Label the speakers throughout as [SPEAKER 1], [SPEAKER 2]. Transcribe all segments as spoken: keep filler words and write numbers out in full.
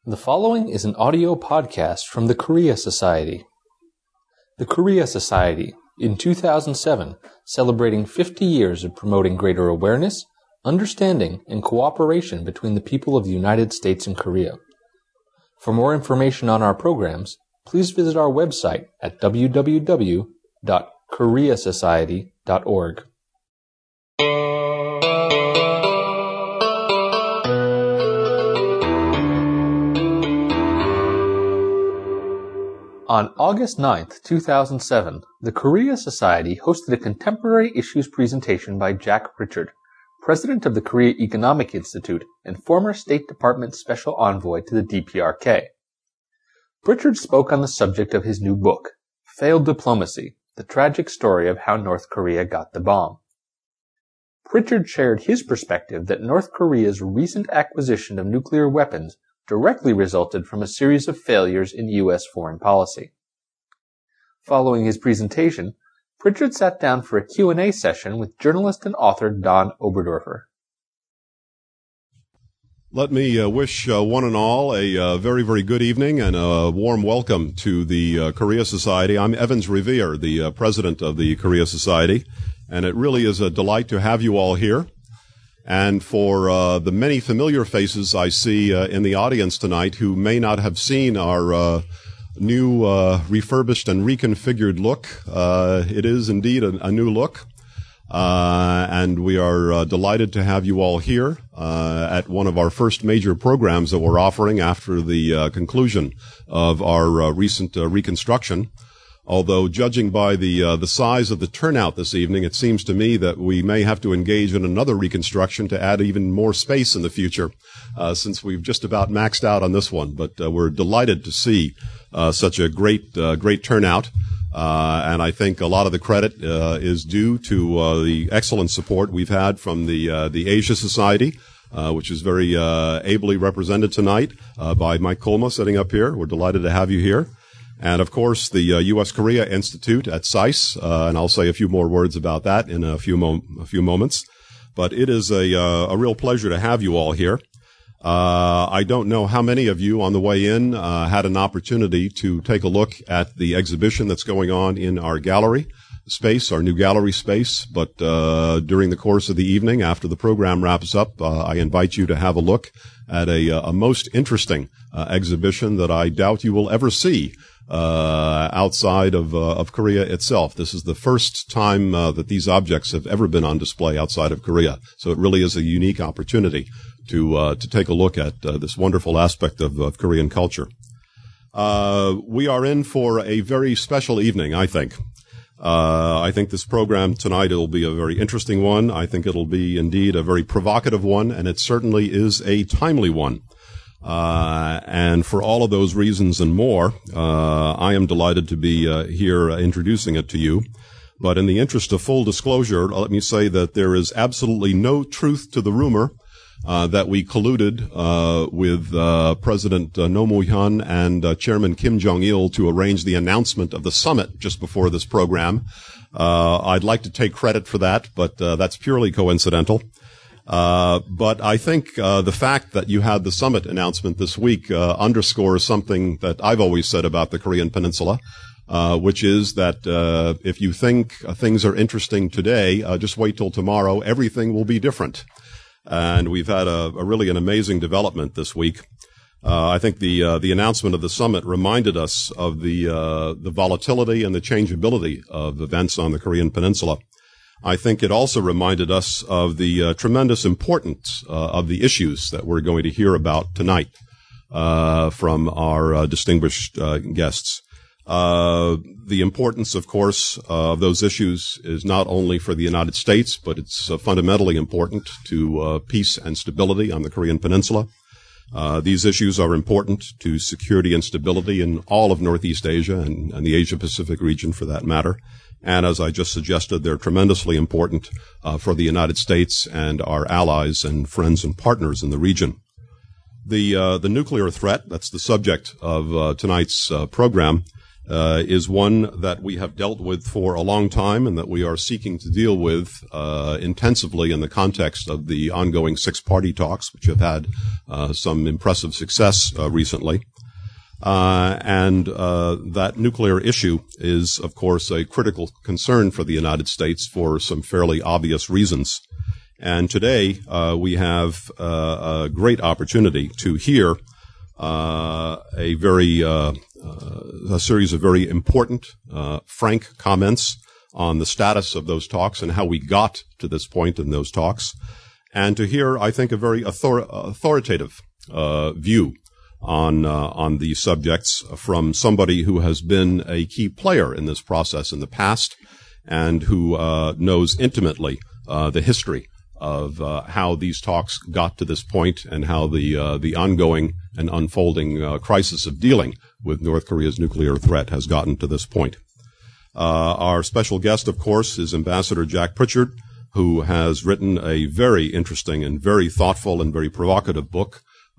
[SPEAKER 1] The following is an audio podcast from the Korea Society. The Korea Society, in two thousand seven, celebrating fifty years of promoting greater awareness, understanding, and cooperation between the people of the United States and Korea. For more information on our programs, please visit our website at w w w dot korea society dot org. On August ninth, two thousand seven, the Korea Society hosted a contemporary issues presentation by Jack Pritchard, president of the Korea Economic Institute and former State Department Special Envoy to the D P R K. Pritchard spoke on the subject of his new book, Failed Diplomacy, the tragic story of how North Korea got the bomb. Pritchard shared his perspective that North Korea's recent acquisition of nuclear weapons directly resulted from a series of failures in U S foreign policy. Following his presentation, Pritchard sat down for a Q and A session with journalist and author Don Oberdorfer.
[SPEAKER 2] Let me uh, wish uh, one and all a uh, very, very good evening and a warm welcome to the uh, Korea Society. I'm Evans Revere, the uh, president of the Korea Society, and it really is a delight to have you all here. And for uh, the many familiar faces I see uh, in the audience tonight who may not have seen our uh, new uh, refurbished and reconfigured look, uh, it is indeed a, a new look. Uh, and we are uh, delighted to have you all here uh, at one of our first major programs that we're offering after the uh, conclusion of our uh, recent uh, reconstruction. Although, judging by the uh, the size of the turnout this evening, it seems to me that we may have to engage in another reconstruction to add even more space in the future, uh, since we've just about maxed out on this one. But uh, we're delighted to see uh, such a great uh, great turnout, uh, and I think a lot of the credit uh, is due to uh, the excellent support we've had from the uh, the Asia Society, uh, which is very uh, ably represented tonight uh, by Mike Kolma sitting up here. We're delighted to have you here. And, of course, the uh, U S Korea Institute at S A I S, uh, and I'll say a few more words about that in a few mo- a few moments. But it is a, uh, a real pleasure to have you all here. Uh, I don't know how many of you on the way in uh, had an opportunity to take a look at the exhibition that's going on in our gallery space, our new gallery space. But uh, during the course of the evening, after the program wraps up, uh, I invite you to have a look at a, a most interesting uh, exhibition that I doubt you will ever see Uh, outside of uh, of Korea itself. This is the first time uh, that these objects have ever been on display outside of Korea. So it really is a unique opportunity to uh, to take a look at uh, this wonderful aspect of, of Korean culture. Uh, we are in for a very special evening, I think. Uh, I think this program tonight will be a very interesting one. I think it'll be indeed a very provocative one, and it certainly is a timely one. Uh, and for all of those reasons and more, uh, I am delighted to be uh, here uh, introducing it to you. But in the interest of full disclosure, let me say that there is absolutely no truth to the rumor uh, that we colluded uh, with uh, President uh, Roh Moo-hyun and uh, Chairman Kim Jong-il to arrange the announcement of the summit just before this program. Uh, I'd like to take credit for that, but uh, that's purely coincidental. Uh, but I think, uh, the fact that you had the summit announcement this week, uh, underscores something that I've always said about the Korean Peninsula, uh, which is that, uh, if you think uh, things are interesting today, uh, just wait till tomorrow, everything will be different. And we've had a, a really an amazing development this week. Uh, I think the, uh, the announcement of the summit reminded us of the, uh, the volatility and the changeability of events on the Korean Peninsula. I think it also reminded us of the uh, tremendous importance uh, of the issues that we're going to hear about tonight uh, from our uh, distinguished uh, guests. Uh, the importance, of course, uh, of those issues is not only for the United States, but it's uh, fundamentally important to uh, peace and stability on the Korean Peninsula. Uh, these issues are important to security and stability in all of Northeast Asia and, and the Asia-Pacific region, for that matter. And as I just suggested, they're tremendously important uh, for the United States and our allies and friends and partners in the region. The uh, the nuclear threat, that's the subject of uh, tonight's uh, program, uh, is one that we have dealt with for a long time and that we are seeking to deal with uh, intensively in the context of the ongoing six-party talks, which have had uh, some impressive success uh, recently. Uh, and uh, that nuclear issue is, of course, a critical concern for the United States for some fairly obvious reasons. And today uh, we have uh, a great opportunity to hear uh, a very uh, uh, a series of very important, uh, frank comments on the status of those talks and how we got to this point in those talks, and to hear, I think, a very author- authoritative uh, view on uh, on these subjects from somebody who has been a key player in this process in the past and who uh, knows intimately uh, the history of uh, how these talks got to this point and how the uh, the ongoing and unfolding uh, crisis of dealing with North Korea's nuclear threat has gotten to this point. Uh, our special guest, of course, is Ambassador Jack Pritchard, who has written a very interesting and very thoughtful and very provocative book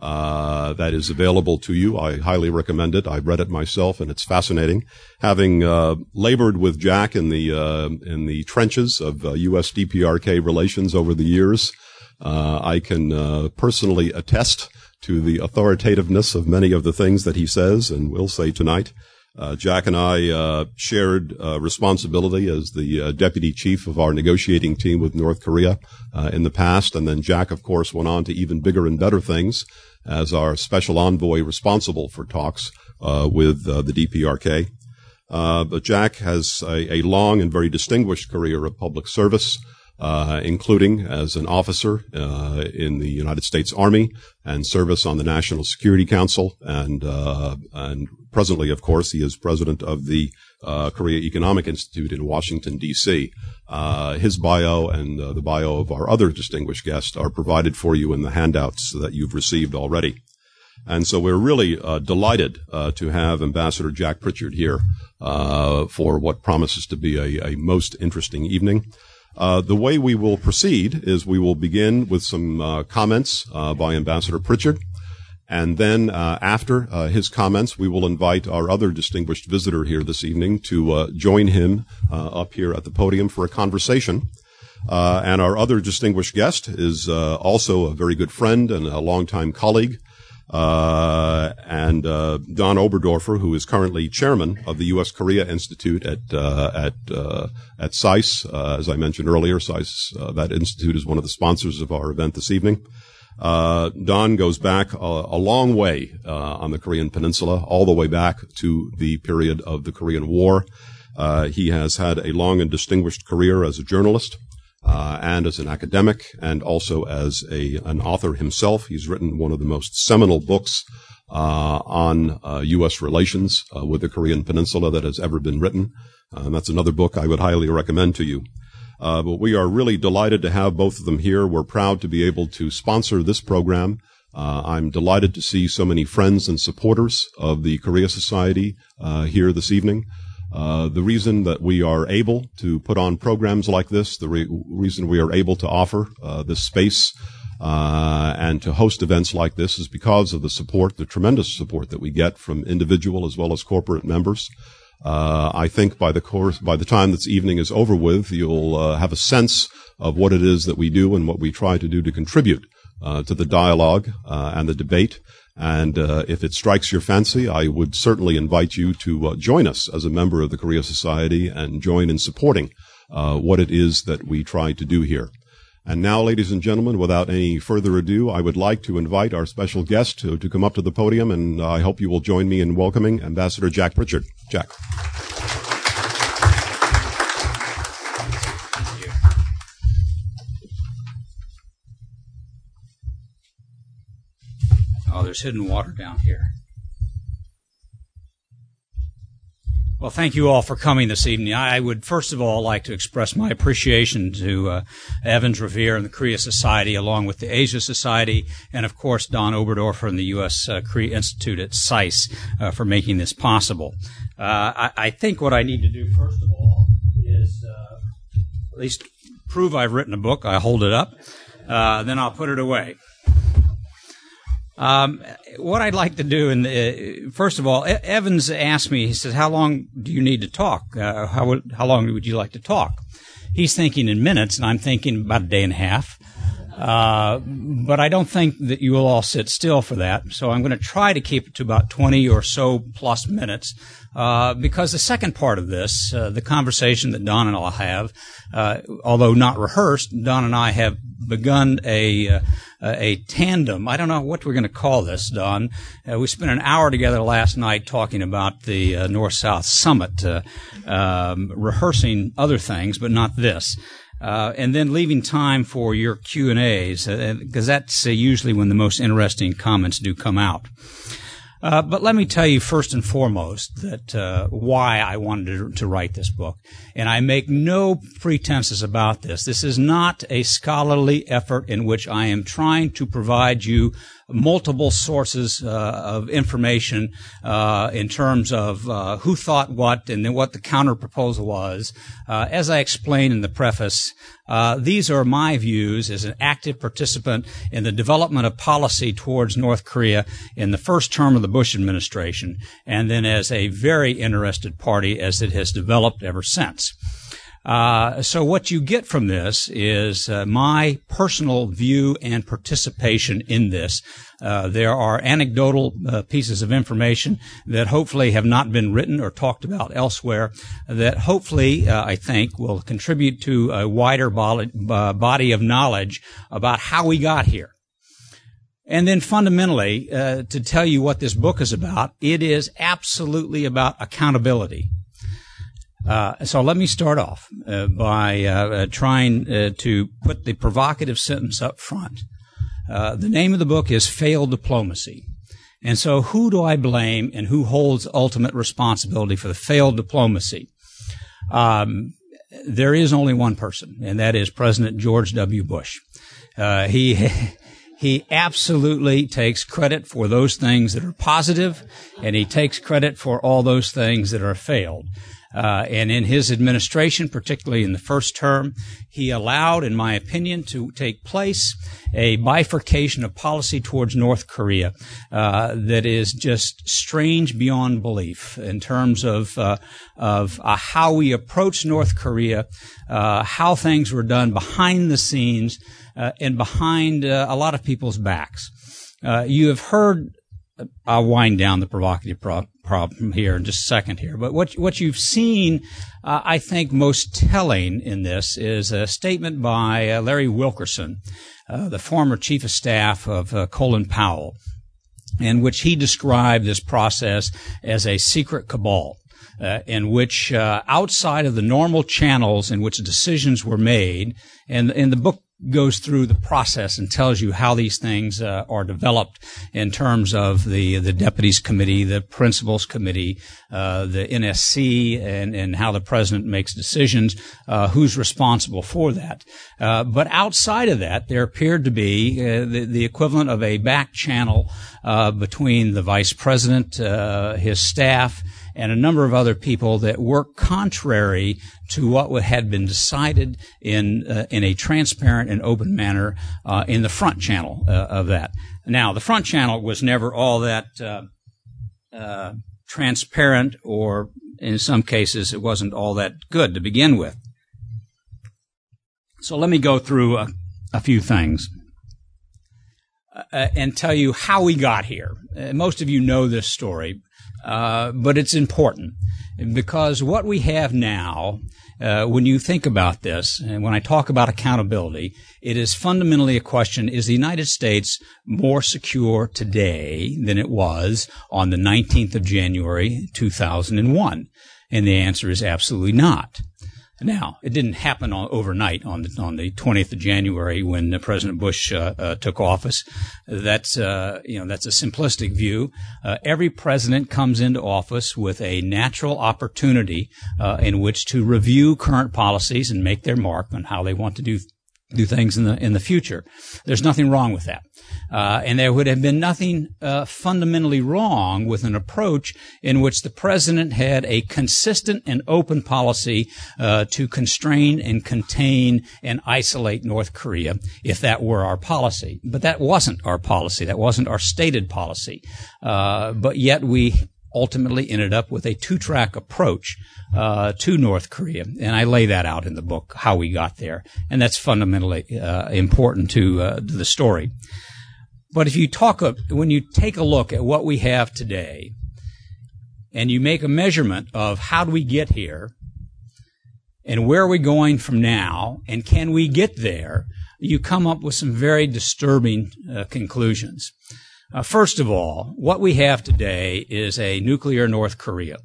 [SPEAKER 2] Uh, that is available to you. I highly recommend it. I read it myself, and it's fascinating. Having uh, labored with Jack in the uh, in the trenches of uh, U S D P R K relations over the years, uh, I can uh, personally attest to the authoritativeness of many of the things that he says and will say tonight. Uh, Jack and I uh, shared uh, responsibility as the uh, deputy chief of our negotiating team with North Korea uh, in the past, and then Jack, of course, went on to even bigger and better things as our special envoy responsible for talks uh, with uh, the D P R K. Uh, but Jack has a, a long and very distinguished career of public service, uh, including as an officer uh, in the United States Army and service on the National Security Council, and uh, and presently, of course, he is president of the uh, Korea Economic Institute in Washington, D C Uh, his bio and uh, the bio of our other distinguished guests are provided for you in the handouts that you've received already. And so we're really uh, delighted uh, to have Ambassador Jack Pritchard here uh, for what promises to be a, a most interesting evening. Uh, the way we will proceed is we will begin with some uh, comments uh, by Ambassador Pritchard. And then uh, after uh, his comments, we will invite our other distinguished visitor here this evening to uh, join him uh, up here at the podium for a conversation. Uh, and our other distinguished guest is uh, also a very good friend and a longtime colleague, uh, and uh, Don Oberdorfer, who is currently chairman of the U S Korea Institute at uh, at uh, at S A I S. Uh, as I mentioned earlier, S A I S, uh, that institute is one of the sponsors of our event this evening. Uh, Don goes back a, a long way uh, on the Korean Peninsula, all the way back to the period of the Korean War. Uh, he has had a long and distinguished career as a journalist uh, and as an academic, and also as a an author himself. He's written one of the most seminal books uh, on uh, U S relations uh, with the Korean Peninsula that has ever been written. Uh, and that's another book I would highly recommend to you. Uh, but we are really delighted to have both of them here. We're proud to be able to sponsor this program. Uh, I'm delighted to see so many friends and supporters of the Korea Society uh, here this evening. Uh, the reason that we are able to put on programs like this, the re- reason we are able to offer uh, this space uh, and to host events like this is because of the support, the tremendous support that we get from individual as well as corporate members. Uh, I think by the course, by the time this evening is over with, you'll uh, have a sense of what it is that we do and what we try to do to contribute uh, to the dialogue uh, and the debate. And uh, if it strikes your fancy, I would certainly invite you to uh, join us as a member of the Korea Society and join in supporting uh, what it is that we try to do here. And now, ladies and gentlemen, without any further ado, I would like to invite our special guest to, to come up to the podium, and I hope you will join me in welcoming Ambassador Jack Pritchard. Jack.
[SPEAKER 3] Thank you. Oh, there's hidden water down here. Well, thank you all for coming this evening. I would first of all like to express my appreciation to uh, Evans Revere and the Korea Society, along with the Asia Society, and of course Don Oberdorfer and the U S Uh, Korea Institute at S A I S uh, for making this possible. Uh, I, I think what I need to do first of all is uh, at least prove I've written a book. I hold it up, uh, then I'll put it away. Um, what I'd like to do, and uh, first of all, Evans asked me, he says, how long do you need to talk? Uh, how, would, how long would you like to talk? He's thinking in minutes, and I'm thinking about a day and a half. Uh, but I don't think that you will all sit still for that. So I'm going to try to keep it to about twenty or so plus minutes, uh, because the second part of this, uh, the conversation that Don and I'll have, uh, although not rehearsed, Don and I have begun a, uh, a tandem. I don't know what we're going to call this, Don. Uh, we spent an hour together last night talking about the uh, North-South Summit, uh, um, rehearsing other things, but not this. Uh, and then leaving time for your Q and A's, because uh, that's uh, usually when the most interesting comments do come out. Uh, but let me tell you first and foremost that uh, why I wanted to, to write this book. And I make no pretenses about this. This is not a scholarly effort in which I am trying to provide you multiple sources uh, of information uh, in terms of uh, who thought what and then what the counterproposal was. Uh, as I explained in the preface, uh, these are my views as an active participant in the development of policy towards North Korea in the first term of the Bush administration, and then as a very interested party as it has developed ever since. Uh, so what you get from this is uh, my personal view and participation in this. Uh, there are anecdotal uh, pieces of information that hopefully have not been written or talked about elsewhere that hopefully, uh, I think, will contribute to a wider body, uh, body of knowledge about how we got here. And then fundamentally, uh, to tell you what this book is about, it is absolutely about accountability. Uh, so let me start off uh, by uh, uh, trying uh, to put the provocative sentence up front. Uh, the name of the book is Failed Diplomacy. And so who do I blame and who holds ultimate responsibility for the failed diplomacy? Um, there is only one person, and that is President George W. Bush. Uh, he... He absolutely takes credit for those things that are positive, and he takes credit for all those things that are failed. Uh, and in his administration, particularly in the first term, he allowed, in my opinion, to take place a bifurcation of policy towards North Korea uh, that is just strange beyond belief in terms of uh, of uh, how we approach North Korea, uh, how things were done behind the scenes uh, and behind uh, a lot of people's backs. Uh, you have heard. I'll wind down the provocative pro- problem here in just a second here. But what what you've seen, uh, I think, most telling in this is a statement by uh, Larry Wilkerson, uh, the former chief of staff of uh, Colin Powell, in which he described this process as a secret cabal, uh, in which uh, outside of the normal channels in which decisions were made, and in the book goes through the process and tells you how these things uh, are developed in terms of the the deputies committee, the principals committee, uh, the N S C, and and how the president makes decisions, uh, who's responsible for that. Uh, but outside of that, there appeared to be uh, the, the equivalent of a back channel uh, between the vice president, uh, his staff, and a number of other people that work contrary to what had been decided in uh, in a transparent and open manner uh, in the front channel uh, of that. Now, the front channel was never all that uh, uh, transparent, or in some cases, it wasn't all that good to begin with. So let me go through a, a few things uh, and tell you how we got here. Uh, most of you know this story. Uh, but it's important because what we have now, uh, when you think about this, and when I talk about accountability, it is fundamentally a question, is the United States more secure today than it was on the nineteenth of January, two thousand one? And the answer is absolutely not. Now, it didn't happen on, overnight on the, on the twentieth of January when uh, President Bush uh, uh, took office. That's, uh, you know, that's a simplistic view. Uh, every president comes into office with a natural opportunity uh, in which to review current policies and make their mark on how they want to do do things in the in the future. There's nothing wrong with that. Uh, and there would have been nothing uh, fundamentally wrong with an approach in which the president had a consistent and open policy uh, to constrain and contain and isolate North Korea, if that were our policy. But that wasn't our policy. That wasn't our stated policy. Uh, but yet we ultimately ended up with a two-track approach uh, to North Korea. And I lay that out in the book, how we got there. And that's fundamentally uh, important to, uh, to the story. But if you talk, when you take a look at what we have today, and you make a measurement of how do we get here, and where are we going from now, and can we get there, you come up with some very disturbing uh, conclusions. Uh, first of all, what we have today is a nuclear North Korea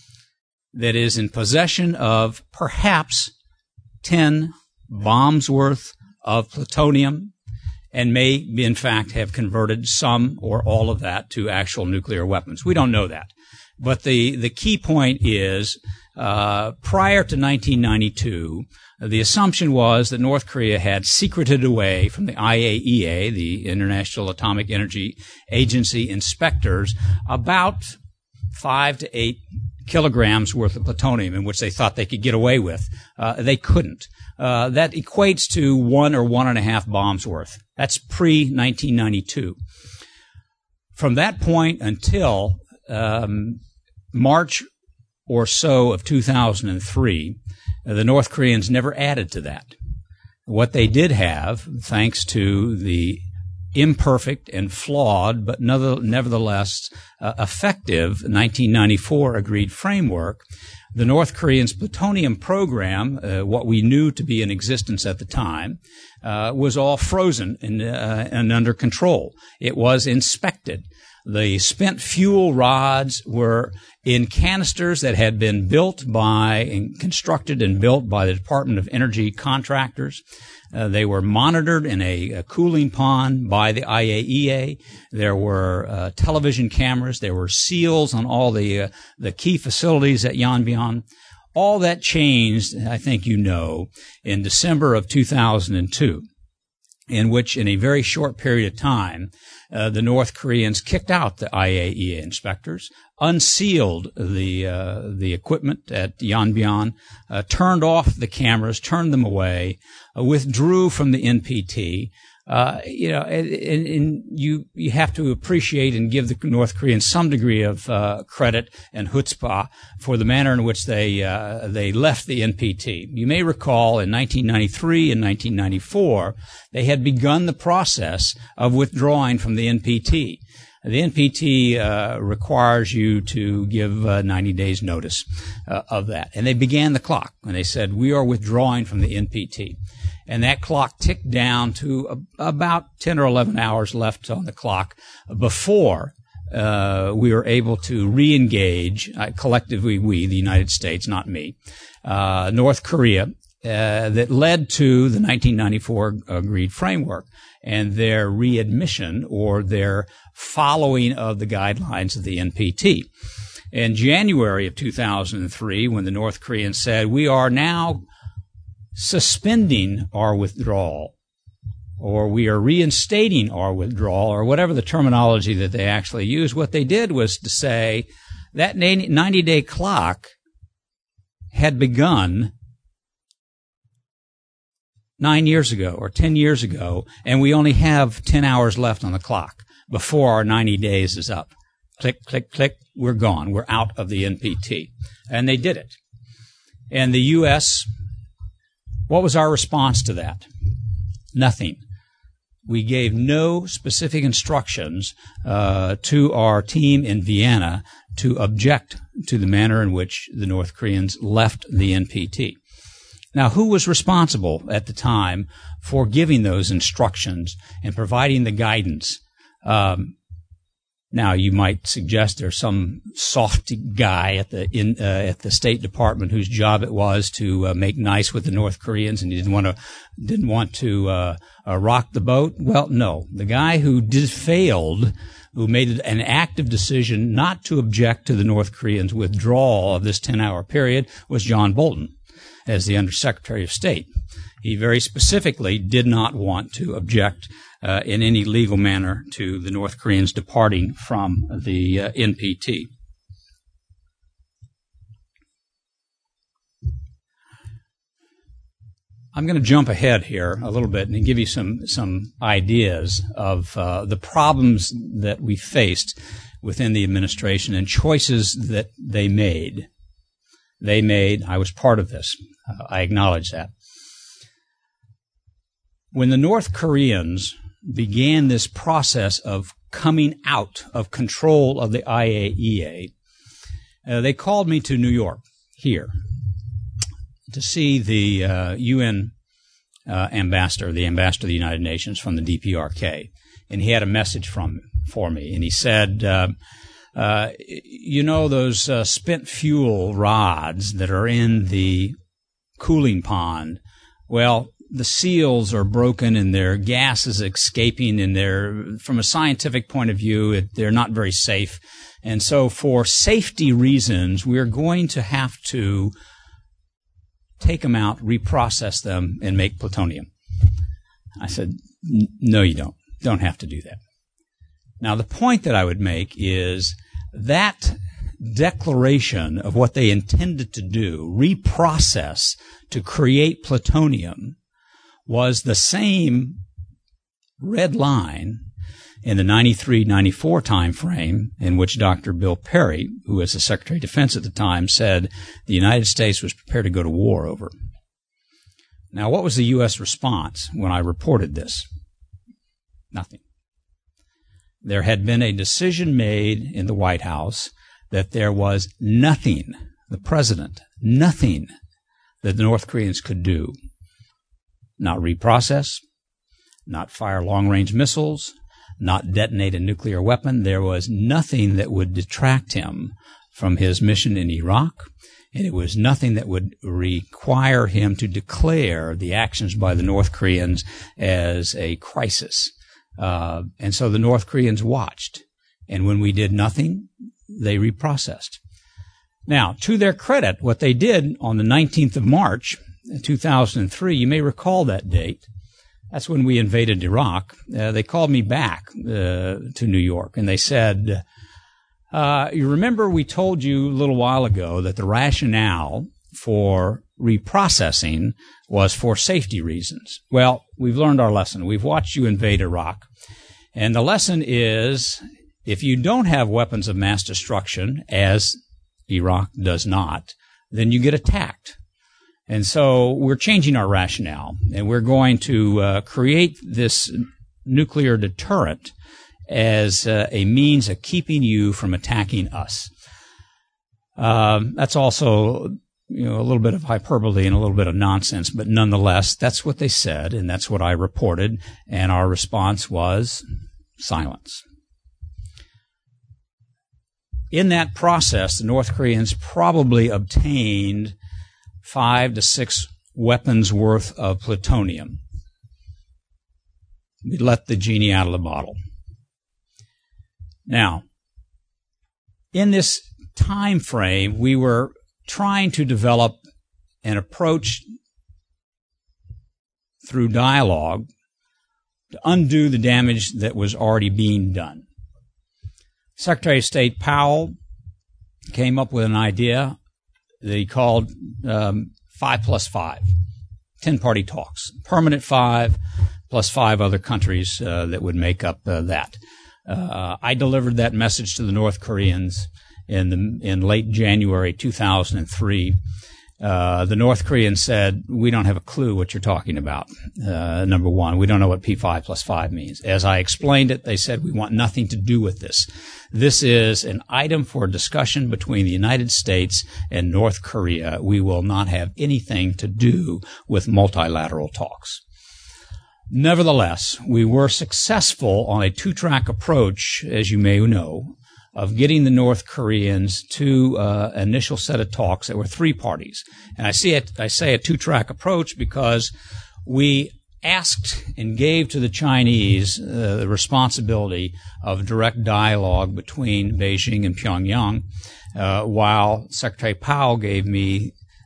[SPEAKER 3] that is in possession of perhaps ten bombs worth of plutonium, and may, in fact, have converted some or all of that to actual nuclear weapons. We don't know that. But the, the key point is, uh, prior to nineteen ninety-two, the assumption was that North Korea had secreted away from the I A E A, the International Atomic Energy Agency inspectors, about five to eight kilograms worth of plutonium in which they thought they could get away with. Uh, they couldn't. Uh, that equates to one or one and a half bombs worth. That's pre nineteen ninety-two. From that point until um, March or so of two thousand three, uh, the North Koreans never added to that. What they did have, thanks to the imperfect and flawed, but nevertheless uh, effective nineteen ninety-four agreed framework, the North Koreans' plutonium program, uh, what we knew to be in existence at the time, uh, was all frozen and, uh, and under control. It was inspected. The spent fuel rods were in canisters that had been built by and constructed and built by the Department of Energy contractors. Uh, they were monitored in a, a cooling pond by the I A E A. There were uh, television cameras. There were seals on all the uh, the key facilities at Yongbyon. All that changed, I think you know, in December of two thousand two, in which in a very short period of time, uh, the North Koreans kicked out the I A E A inspectors, unsealed the uh, the equipment at Yongbyon, uh, turned off the cameras, turned them away, uh, withdrew from the N P T. Uh, you know, and, and you you have to appreciate and give the North Koreans some degree of uh, credit and chutzpah for the manner in which they uh, they left the N P T. You may recall in nineteen ninety-three and nineteen ninety-four they had begun the process of withdrawing from the N P T. The N P T uh, requires you to give uh, ninety days notice uh, of that. And they began the clock, and they said, we are withdrawing from the N P T. And that clock ticked down to a, about ten or eleven hours left on the clock before uh, we were able to re-engage, uh, collectively we, the United States, not me, uh, North Korea, uh, that led to the nineteen ninety-four agreed framework and their readmission or their following of the guidelines of the N P T. In January of two thousand three, when the North Koreans said, we are now suspending our withdrawal, or we are reinstating our withdrawal, or whatever the terminology that they actually used, what they did was to say that ninety-day clock had begun nine years ago or ten years ago, and we only have ten hours left on the clock before our ninety days is up. Click, click, click, we're gone. We're out of the N P T. And they did it. And the U S, what was our response to that? Nothing. We gave no specific instructions uh, to our team in Vienna to object to the manner in which the North Koreans left the N P T. Now, who was responsible at the time for giving those instructions and providing the guidance? Um, Now, you might suggest there's some soft guy at the in, uh, at the State Department whose job it was to uh, make nice with the North Koreans, and he didn't want to didn't want to uh, uh, rock the boat. Well, no, the guy who did failed, who made an active decision not to object to the North Koreans' withdrawal of this ten-hour period, was John Bolton. as the Undersecretary of State. He very specifically did not want to object uh, in any legal manner to the North Koreans departing from the uh, N P T. I'm going to jump ahead here a little bit and give you some some ideas of uh, the problems that we faced within the administration and choices that they made. They made, I was part of this. Uh, I acknowledge that. When the North Koreans began this process of coming out of control of the I A E A, uh, they called me to New York, here, to see the uh, U N uh, ambassador, the ambassador of the United Nations from the D P R K. And he had a message from for me. And he said, uh, uh, you know those uh, spent fuel rods that are in the cooling pond? Well, the seals are broken and their gas is escaping, and they're, from a scientific point of view, it, they're not very safe. And so for safety reasons, we're going to have to take them out, reprocess them, and make plutonium. I said, no, you don't. Don't have to do that. Now, the point that I would make is that declaration of what they intended to do, reprocess to create plutonium, was the same red line in the ninety-three ninety-four time frame in which Doctor Bill Perry, who was the Secretary of Defense at the time, said the United States was prepared to go to war over. Now, what was the U S response when I reported this? Nothing. There had been a decision made in the White House that there was nothing, the president, nothing that the North Koreans could do. Not reprocess, not fire long-range missiles, not detonate a nuclear weapon. There was nothing that would detract him from his mission in Iraq, and it was nothing that would require him to declare the actions by the North Koreans as a crisis. Uh, and so the North Koreans watched, and when we did nothing, they reprocessed. Now, to their credit, what they did on the nineteenth of March, two thousand three, you may recall that date. That's when we invaded Iraq. Uh, they called me back uh, to New York, and they said, uh, you remember we told you a little while ago that the rationale for reprocessing was for safety reasons. Well, we've learned our lesson. We've watched you invade Iraq, and the lesson is if you don't have weapons of mass destruction, as Iraq does not, then you get attacked. And so we're changing our rationale, and we're going to uh, create this nuclear deterrent as uh, a means of keeping you from attacking us. Um, that's also, you know, a little bit of hyperbole and a little bit of nonsense, but nonetheless, that's what they said, and that's what I reported, and our response was silence. In that process, the North Koreans probably obtained five to six weapons worth of plutonium. We let the genie out of the bottle. Now, in this time frame, we were trying to develop an approach through dialogue to undo the damage that was already being done. Secretary of State Powell came up with an idea that he called um, five plus five, ten-party talks, permanent five plus five other countries uh, that would make up uh, that. Uh, I delivered that message to the North Koreans in the in late January two thousand three. Uh, the North Koreans said, we don't have a clue what you're talking about. Uh, number one, we don't know what P five plus five means. As I explained it, they said, we want nothing to do with this. This is an item for discussion between the United States and North Korea. We will not have anything to do with multilateral talks. Nevertheless, we were successful on a two-track approach, as you may know, of getting the North Koreans to uh, initial set of talks that were three parties. And I see it, I say a two-track approach because we asked and gave to the Chinese uh, the responsibility of direct dialogue between Beijing and Pyongyang, uh, while Secretary Powell gave me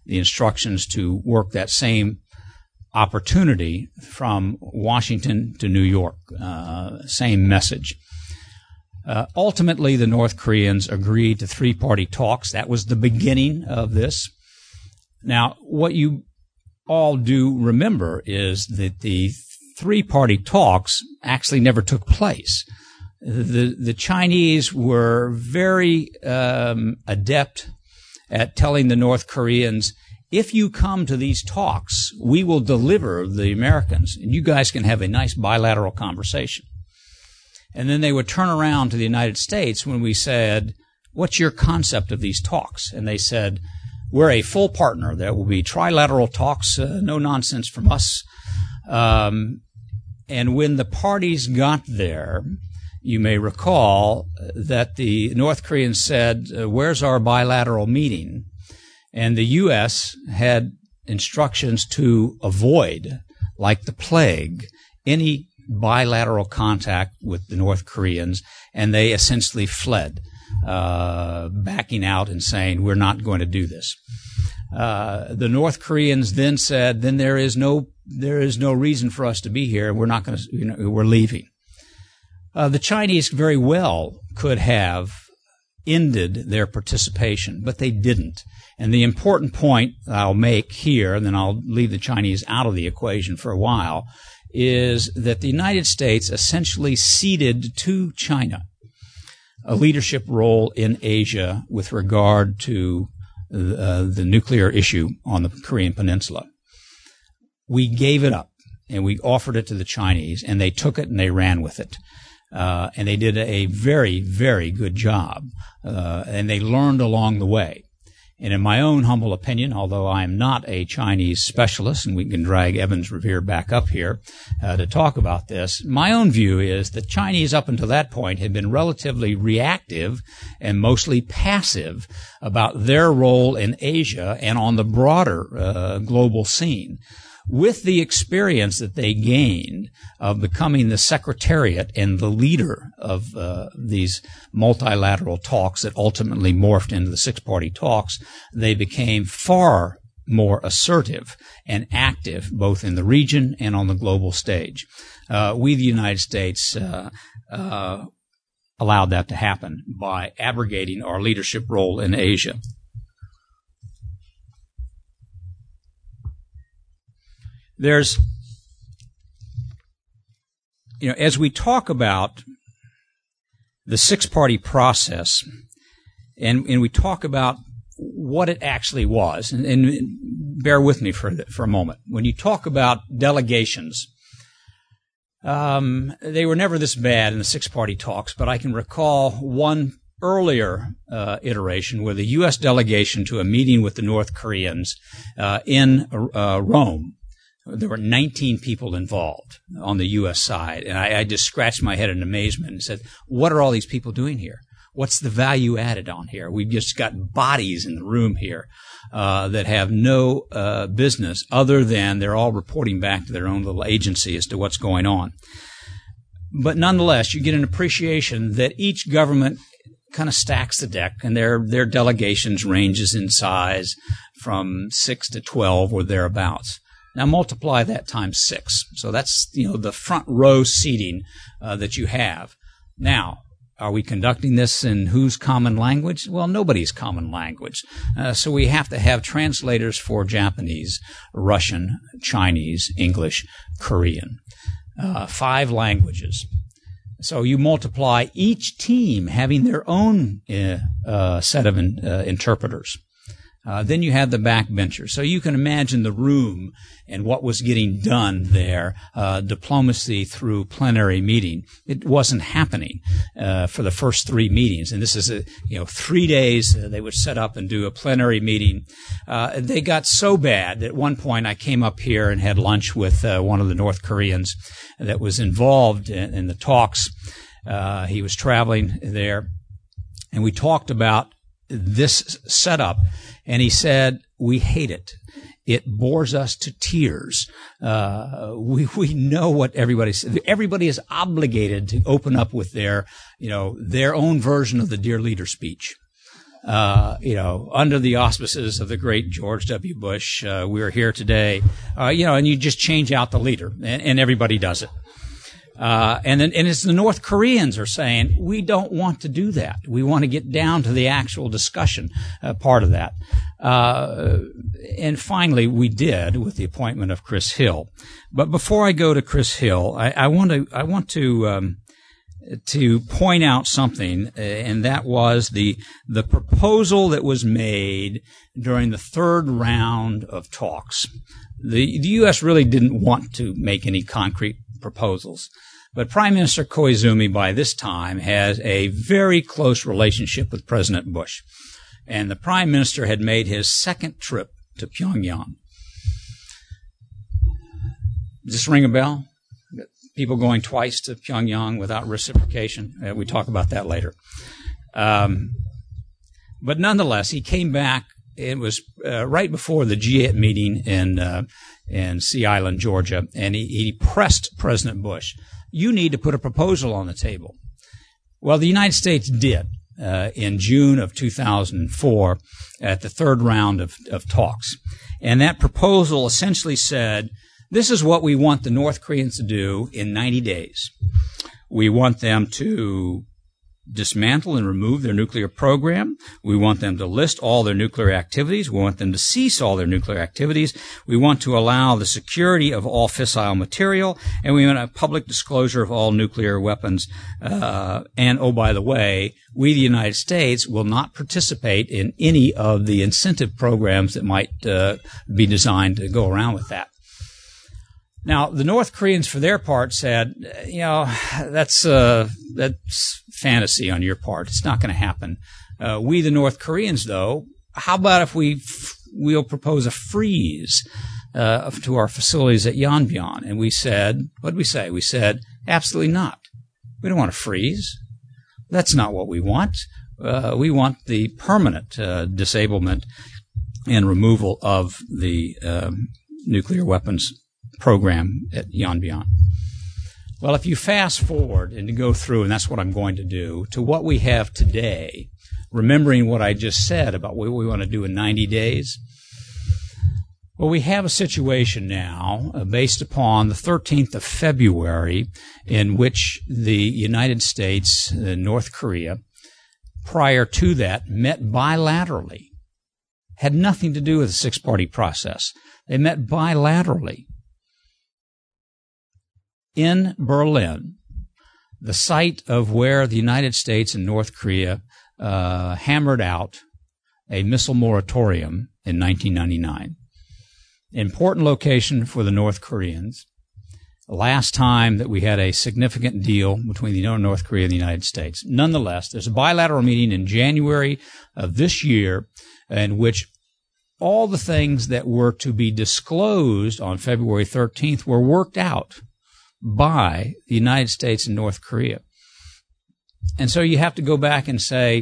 [SPEAKER 3] the instructions to work that same opportunity from Washington to New York. Uh, same message. Uh, ultimately, the North Koreans agreed to three-party talks. That was the beginning of this. Now, what you all do remember is that the three-party talks actually never took place. The the Chinese were very um, adept at telling the North Koreans, if you come to these talks, we will deliver the Americans, and you guys can have a nice bilateral conversation. And then they would turn around to the United States when we said, what's your concept of these talks? And they said, we're a full partner. There will be trilateral talks, uh, no nonsense from us. Um, and when the parties got there, you may recall that the North Koreans said, uh, where's our bilateral meeting? And the U S had instructions to avoid, like the plague, any bilateral contact with the North Koreans, and they essentially fled, uh, backing out and saying, we're not going to do this. Uh, the North Koreans then said, then there is no, there is no reason for us to be here. We're not going to, you know, we're leaving. Uh, the Chinese very well could have ended their participation, but they didn't. And the important point I'll make here, and then I'll leave the Chinese out of the equation for a while, is that the United States essentially ceded to China a leadership role in Asia with regard to uh, the nuclear issue on the Korean Peninsula. We gave it up, and we offered it to the Chinese, and they took it and they ran with it. Uh, and they did a very, very good job, uh, and they learned along the way. And in my own humble opinion, although I am not a Chinese specialist, and we can drag Evans Revere back up here uh, to talk about this, my own view is that Chinese up until that point had been relatively reactive and mostly passive about their role in Asia and on the broader uh, global scene. With the experience that they gained of becoming the secretariat and the leader of uh, these multilateral talks that ultimately morphed into the six-party talks, they became far more assertive and active both in the region and on the global stage. Uh, we, the United States, uh, uh, allowed that to happen by abrogating our leadership role in Asia. There's, you know, as we talk about the six-party process, and, and we talk about what it actually was, and, and bear with me for for a moment. When you talk about delegations, um, they were never this bad in the six-party talks, but I can recall one earlier uh, iteration where the U S delegation to a meeting with the North Koreans uh, in uh, Rome. There were nineteen people involved on the U S side, and I, I just scratched my head in amazement and said, what are all these people doing here? What's the value added on here? We've just got bodies in the room here uh, that have no uh, business other than they're all reporting back to their own little agency as to what's going on. But nonetheless, you get an appreciation that each government kind of stacks the deck, and their their delegations ranges in size from six to twelve or thereabouts. Now multiply that times six. So that's, you know, the front row seating uh, that you have. Now, are we conducting this in whose common language? Well, nobody's common language. Uh, so we have to have translators for Japanese, Russian, Chinese, English, Korean. Uh, five languages. So you multiply each team having their own uh, uh, set of in, uh, interpreters. Uh, then you have the backbenchers. So you can imagine the room and what was getting done there, uh, diplomacy through plenary meeting. It wasn't happening uh, for the first three meetings. And this is, a, you know, three days uh, they would set up and do a plenary meeting. Uh, they got so bad that at one point I came up here and had lunch with uh, one of the North Koreans that was involved in, in the talks. Uh, he was traveling there, and we talked about this setup. And he said, we hate it. It bores us to tears. Uh, we, we know what everybody says. Everybody is obligated to open up with their, you know, their own version of the Dear Leader speech. uh, you know, under the auspices of the great George W. Bush, uh, we're here today, uh, you know, and you just change out the leader, and, and everybody does it. Uh, and then, and it's the North Koreans are saying, we don't want to do that. We want to get down to the actual discussion, uh, part of that. Uh, and finally, we did with the appointment of Chris Hill. But before I go to Chris Hill, I, I want to, I want to, um, to point out something, and that was the, the proposal that was made during the third round of talks. The, the U S really didn't want to make any concrete proposals. But Prime Minister Koizumi, by this time, has a very close relationship with President Bush. And the Prime Minister had made his second trip to Pyongyang. Does this ring a bell? People going twice to Pyongyang without reciprocation? Uh, we talk about that later. Um, but nonetheless, he came back. It was uh, right before the G eight meeting in uh, in Sea Island, Georgia, and he, he pressed President Bush, you need to put a proposal on the table. Well, the United States did uh, in June of two thousand four at the third round of, of talks. And that proposal essentially said, this is what we want the North Koreans to do in ninety days. We want them to dismantle and remove their nuclear program. We want them to list all their nuclear activities. We want them to cease all their nuclear activities. We want to allow the security of all fissile material, and we want a public disclosure of all nuclear weapons. Uh, and, oh, by the way, we, the United States, will not participate in any of the incentive programs that might uh, be designed to go around with that. Now, the North Koreans, for their part, said, you know, that's uh, that's fantasy on your part. It's not going to happen. Uh, we, the North Koreans, though, how about if we f- we'll propose a freeze uh, to our facilities at Yanbian? And we said, what did we say? We said, absolutely not. We don't want to freeze. That's not what we want. Uh, we want the permanent uh, disablement and removal of the um, nuclear weapons program at Yanbian. Well, if you fast forward and to go through, and that's what I'm going to do, to what we have today, remembering what I just said about what we want to do in ninety days, well, we have a situation now uh, based upon the thirteenth of February in which the United States and North Korea, prior to that, met bilaterally. Had nothing to do with the six-party process. They met bilaterally in Berlin, the site of where the United States and North Korea uh, hammered out a missile moratorium in nineteen ninety-nine. Important location for the North Koreans. Last time that we had a significant deal between the North Korea and the United States. Nonetheless, there's a bilateral meeting in January of this year in which all the things that were to be disclosed on February thirteenth were worked out by the United States and North Korea. And so you have to go back and say,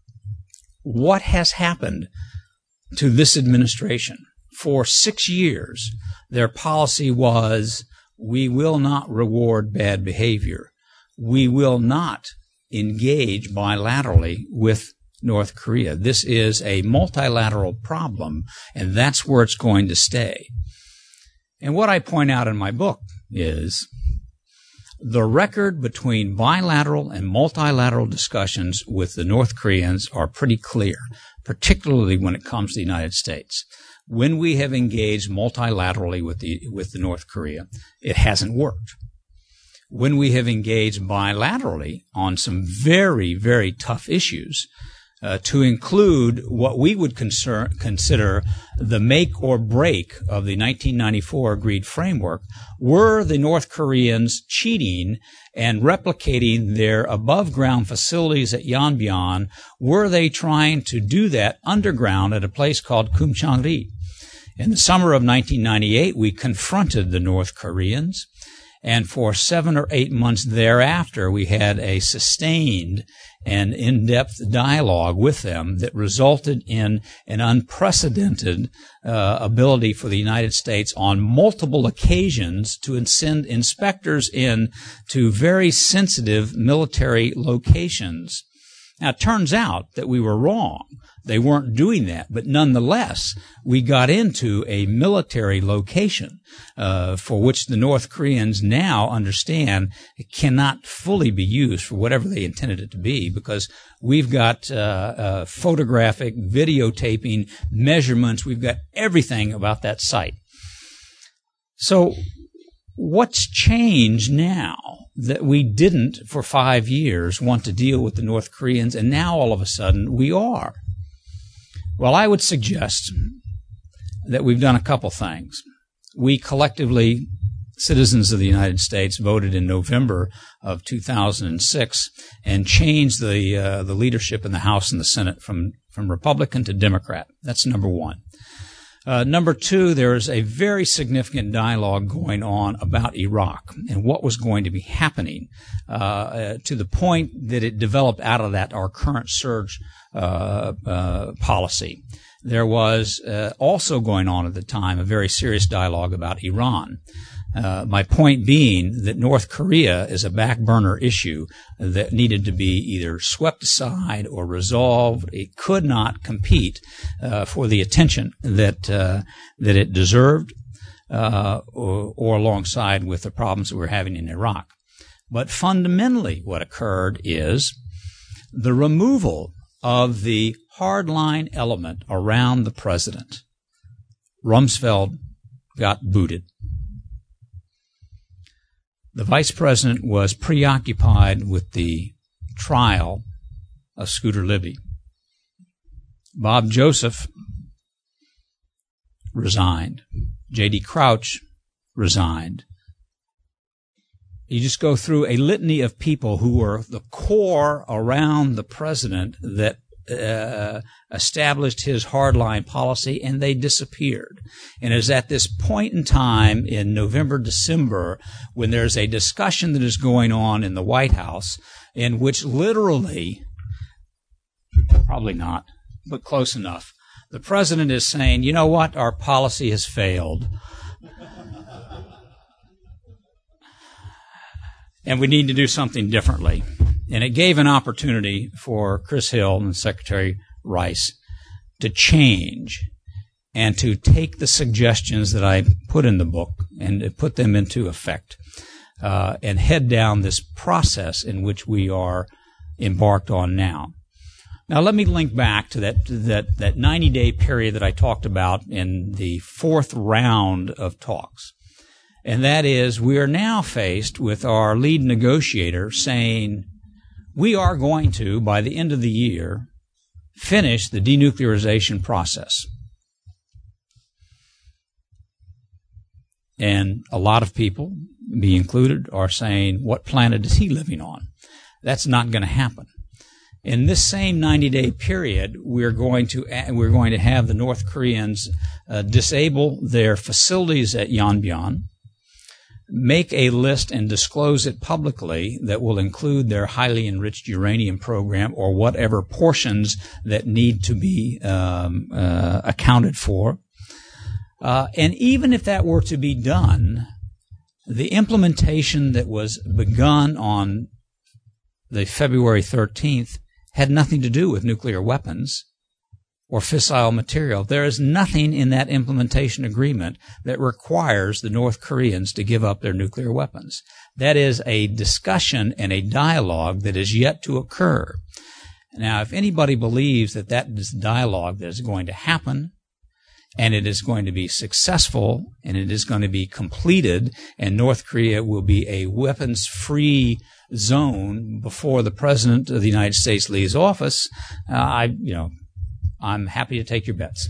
[SPEAKER 3] what has happened to this administration? For six years, their policy was, we will not reward bad behavior. We will not engage bilaterally with North Korea. This is a multilateral problem, and that's where it's going to stay. And what I point out in my book is the record between bilateral and multilateral discussions with the North Koreans are pretty clear, particularly when it comes to the United States. When we have engaged multilaterally with the with the North Korea, it hasn't worked. When we have engaged bilaterally on some very, very tough issues, Uh, to include what we would concern, consider the make or break of the nineteen ninety-four agreed framework, were the North Koreans cheating and replicating their above-ground facilities at Yanbian? Were they trying to do that underground at a place called Kumchangri? In the summer of nineteen ninety-eight, we confronted the North Koreans, and for seven or eight months thereafter, we had a sustained and in-depth dialogue with them that resulted in an unprecedented uh, ability for the United States on multiple occasions to send inspectors in to very sensitive military locations Now, it turns out that we were wrong. They weren't doing that, but nonetheless, we got into a military location uh, for which the North Koreans now understand it cannot fully be used for whatever they intended it to be, because we've got uh, uh, photographic, videotaping, measurements. We've got everything about that site. So what's changed now that we didn't for five years want to deal with the North Koreans, and now all of a sudden we are? Well, I would suggest that we've done a couple things. We collectively, citizens of the United States, voted in November of two thousand six and changed the uh, the leadership in the House and the Senate from, from Republican to Democrat. That's number one. Uh, number two, there is a very significant dialogue going on about Iraq and what was going to be happening uh, uh, to the point that it developed out of that our current surge uh, uh, policy. There was uh, also going on at the time a very serious dialogue about Iran. Uh, my point being that North Korea is a back burner issue that needed to be either swept aside or resolved. It could not compete uh, for the attention that uh, that it deserved, uh, or, or alongside with the problems that we're having in Iraq. But fundamentally, what occurred is the removal of the hardline element around the president. Rumsfeld got booted. The vice president was preoccupied with the trial of Scooter Libby. Bob Joseph resigned. J D Crouch resigned. You just go through a litany of people who were the core around the president that Uh, established his hardline policy, and they disappeared. And it is at this point in time in November, December, when there's a discussion that is going on in the White House in which literally, probably not, but close enough, the president is saying, you know what, our policy has failed. And we need to do something differently. And it gave an opportunity for Chris Hill and Secretary Rice to change and to take the suggestions that I put in the book and to put them into effect uh, and head down this process in which we are embarked on now. Now, let me link back to that that that ninety-day period that I talked about in the fourth round of talks. And that is, we are now faced with our lead negotiator saying, we are going to, by the end of the year, finish the denuclearization process. And a lot of people, me included, are saying, what planet is he living on? That's not going to happen. In this same ninety-day period, we're going to we're going to have the North Koreans uh, disable their facilities at Yongbyon, make a list and disclose it publicly that will include their highly enriched uranium program or whatever portions that need to be um, uh, accounted for. Uh, and even if that were to be done, the implementation that was begun on the February thirteenth had nothing to do with nuclear weapons or fissile material. There is nothing in that implementation agreement that requires the North Koreans to give up their nuclear weapons. That is a discussion and a dialogue that is yet to occur. Now, if anybody believes that that is dialogue that is going to happen, and it is going to be successful, and it is going to be completed, and North Korea will be a weapons-free zone before the President of the United States leaves office, uh, I, you know, I'm happy to take your bets.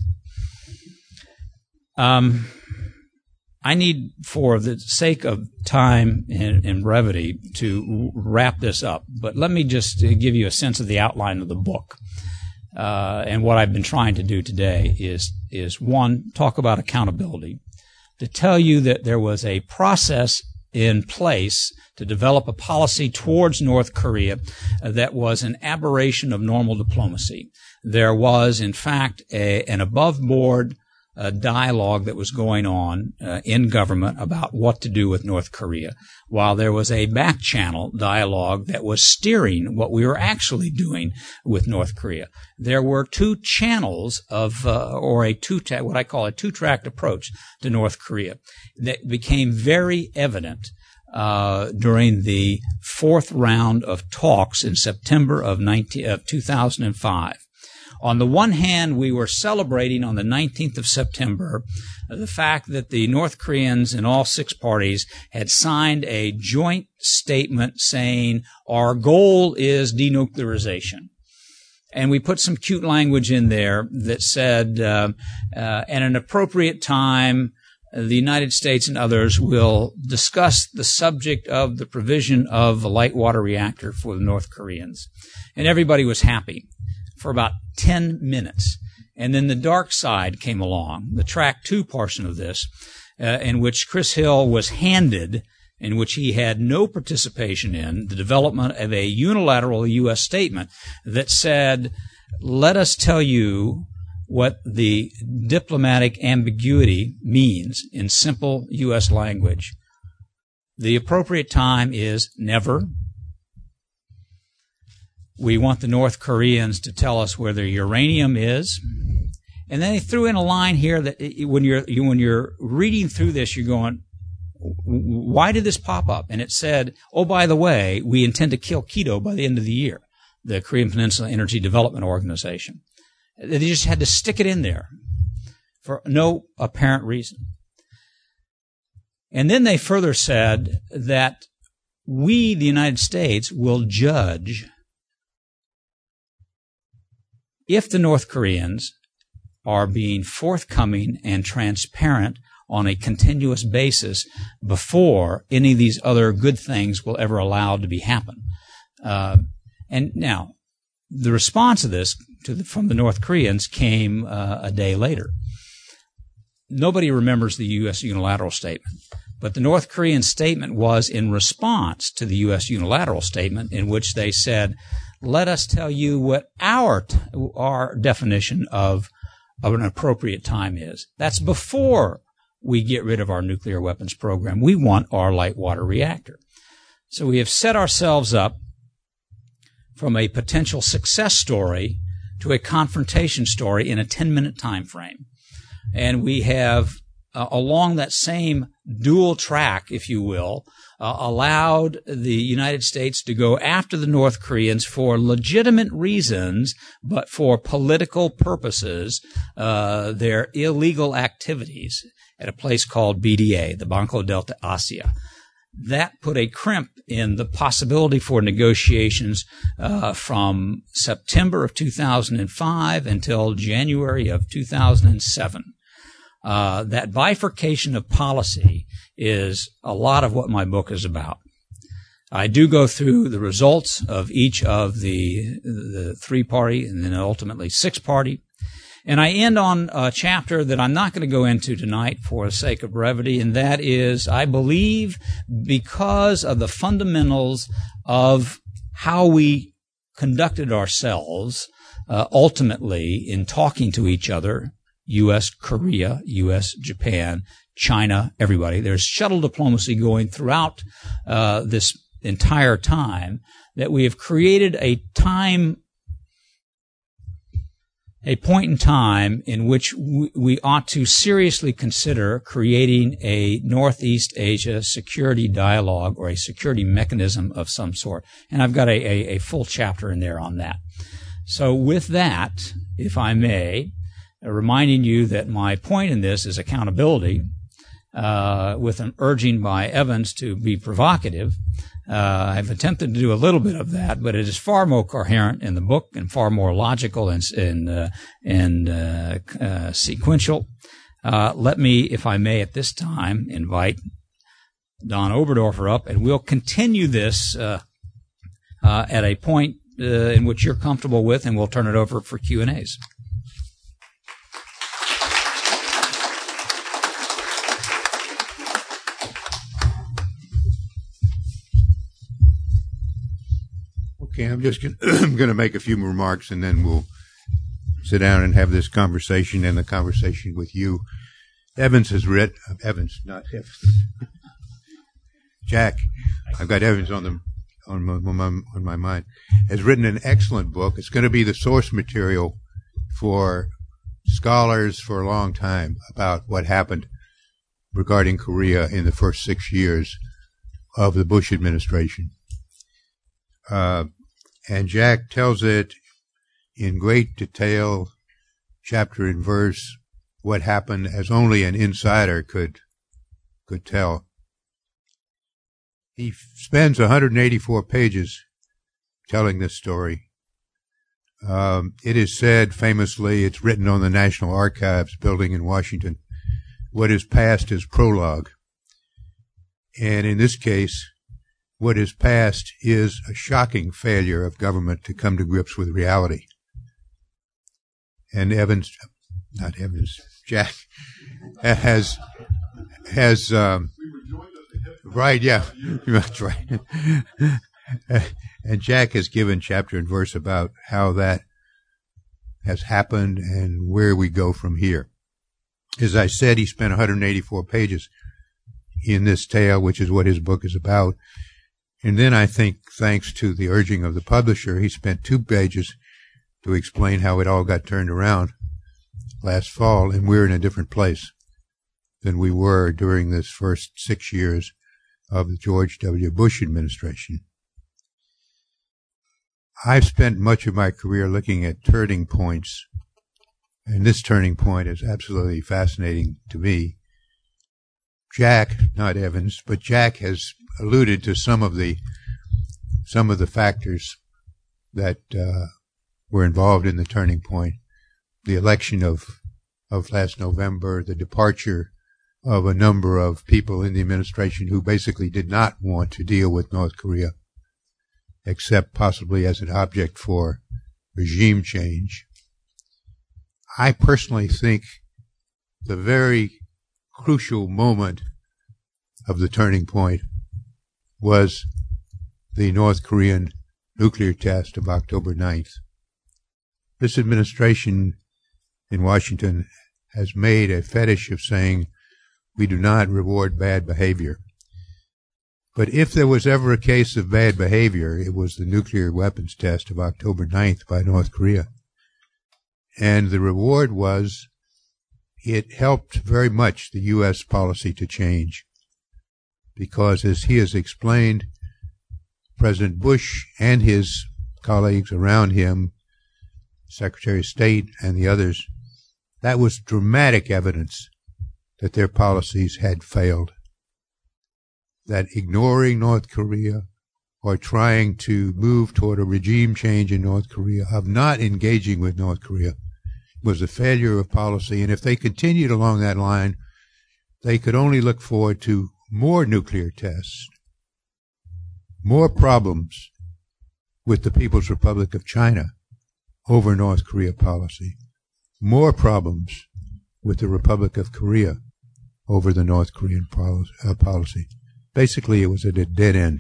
[SPEAKER 3] Um, I need, for the sake of time and, and brevity, to wrap this up. But let me just give you a sense of the outline of the book. Uh, and what I've been trying to do today is, is one, talk about accountability, to tell you that there was a process in place to develop a policy towards North Korea that was an aberration of normal diplomacy. There was, in fact, a, an above-board uh, dialogue that was going on uh, in government about what to do with North Korea, while there was a back-channel dialogue that was steering what we were actually doing with North Korea. There were two channels of, uh, or a two, what I call a two-tracked approach to North Korea that became very evident Uh, during the fourth round of talks in September of, nineteen, of two thousand five. On the one hand, we were celebrating on the nineteenth of September uh, the fact that the North Koreans in all six parties had signed a joint statement saying our goal is denuclearization. And we put some cute language in there that said, uh, uh, at an appropriate time, the United States and others will discuss the subject of the provision of a light water reactor for the North Koreans. And everybody was happy for about ten minutes. And then the dark side came along, the track two portion of this, uh, in which Chris Hill was handed, in which he had no participation in, the development of a unilateral U S statement that said, let us tell you what the diplomatic ambiguity means in simple U S language. The appropriate time is never. We want the North Koreans to tell us where their uranium is. And then they threw in a line here that when you're, when you're reading through this, you're going, why did this pop up? And it said, oh, by the way, we intend to kill Kido by the end of the year, the Korean Peninsula Energy Development Organization. They just had to stick it in there for no apparent reason. And then they further said that we, the United States, will judge if the North Koreans are being forthcoming and transparent on a continuous basis before any of these other good things will ever allow to be happen. Uh, and now, the response to this to the, from the North Koreans came uh, a day later. Nobody remembers the U S unilateral statement, but the North Korean statement was in response to the U S unilateral statement in which they said, let us tell you what our t- our definition of, of an appropriate time is. That's before we get rid of our nuclear weapons program. We want our light water reactor. So we have set ourselves up from a potential success story to a confrontation story in a ten-minute time frame. And we have, uh, along that same dual track, if you will, uh, allowed the United States to go after the North Koreans for legitimate reasons, but for political purposes, uh, their illegal activities at a place called B D A, the Banco Delta Asia. That put a crimp in the possibility for negotiations uh, from September of two thousand five until January of two thousand seven. Uh, that bifurcation of policy is a lot of what my book is about. I do go through the results of each of the, the three-party and then ultimately six-party. And I end on a chapter that I'm not going to go into tonight for the sake of brevity, and that is, I believe, because of the fundamentals of how we conducted ourselves, uh, ultimately in talking to each other, U S, Korea, U S, Japan, China, everybody. There's shuttle diplomacy going throughout uh, this entire time, that we have created a time a point in time in which we, we ought to seriously consider creating a Northeast Asia security dialogue or a security mechanism of some sort. And I've got a, a, a full chapter in there on that. So with that, if I may, uh, reminding you that my point in this is accountability, uh, with an urging by Evans to be provocative. Uh, I've attempted to do a little bit of that, but it is far more coherent in the book and far more logical and, and, uh, and uh, uh, sequential. Uh, let me, if I may, at this time, invite Don Oberdorfer up, and we'll continue this uh, uh, at a point uh, in which you're comfortable with, and we'll turn it over for Q and A's.
[SPEAKER 4] Okay, I'm just going to make a few remarks, and then we'll sit down and have this conversation and the conversation with you. Evans has read, uh, Evans, not Evans. Jack, I've got Evans on the on my, on my on my mind, has written an excellent book. It's going to be the source material for scholars for a long time about what happened regarding Korea in the first six years of the Bush administration. Uh, and Jack tells it in great detail, chapter and verse, what happened as only an insider could could tell. He spends one hundred eighty-four pages telling this story. Um, it is said famously, it's written on the National Archives building in Washington, what is past is prologue. And in this case, what is past is a shocking failure of government to come to grips with reality. And Evans, not Evans, Jack, has, has, um, right, yeah, that's right. And Jack has given chapter and verse about how that has happened and where we go from here. As I said, he spent one hundred eighty-four pages in this tale, which is what his book is about. And then I think, thanks to the urging of the publisher, he spent two pages to explain how it all got turned around last fall, and we're in a different place than we were during this first six years of the George W. Bush administration. I've spent much of my career looking at turning points, and this turning point is absolutely fascinating to me. Jack, not Evans, but Jack has alluded to some of the some of the factors that uh, were involved in the turning point. The election of of last November, the departure of a number of people in the administration who basically did not want to deal with North Korea, except possibly as an object for regime change. I personally think the very crucial moment of the turning point was the North Korean nuclear test of October ninth. This administration in Washington has made a fetish of saying we do not reward bad behavior. But if there was ever a case of bad behavior, it was the nuclear weapons test of October ninth by North Korea. And the reward was it helped very much the U S policy to change. Because as he has explained, President Bush and his colleagues around him, Secretary of State and the others, that was dramatic evidence that their policies had failed. That ignoring North Korea or trying to move toward a regime change in North Korea, of not engaging with North Korea, was a failure of policy. And if they continued along that line, they could only look forward to more nuclear tests, more problems with the People's Republic of China over North Korea policy, more problems with the Republic of Korea over the North Korean policy. Basically, it was at a dead end.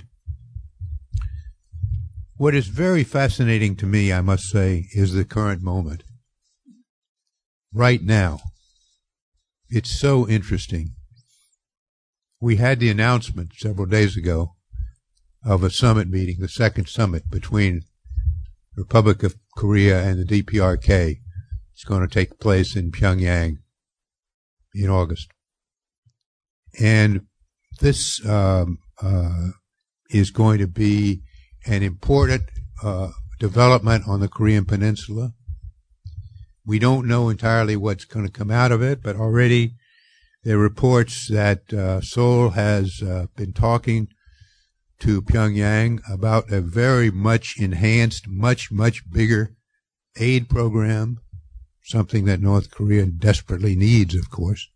[SPEAKER 4] What is very fascinating to me, I must say, is the current moment. Right now, it's so interesting. We had the announcement several days ago of a summit meeting, the second summit between the Republic of Korea and the D P R K. It's going to take place in Pyongyang in August. And this um, uh, is going to be an important uh, development on the Korean Peninsula. We don't know entirely what's going to come out of it, but already there are reports that uh, Seoul has uh, been talking to Pyongyang about a very much enhanced, much, much bigger aid program, something that North Korea desperately needs, of course.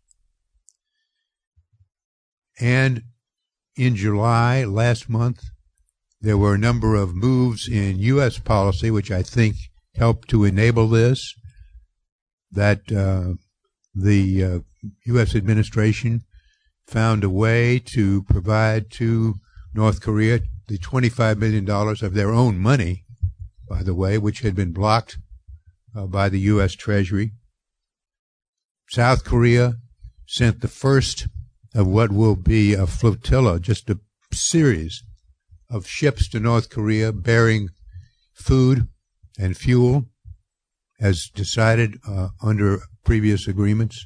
[SPEAKER 4] And in July, last month, there were a number of moves in U S policy which I think helped to enable this, that uh, the uh, U S administration found a way to provide to North Korea the twenty-five million dollars of their own money, by the way, which had been blocked uh, by the U S Treasury. South Korea sent the first of what will be a flotilla, just a series of ships to North Korea bearing food and fuel as decided uh, under previous agreements.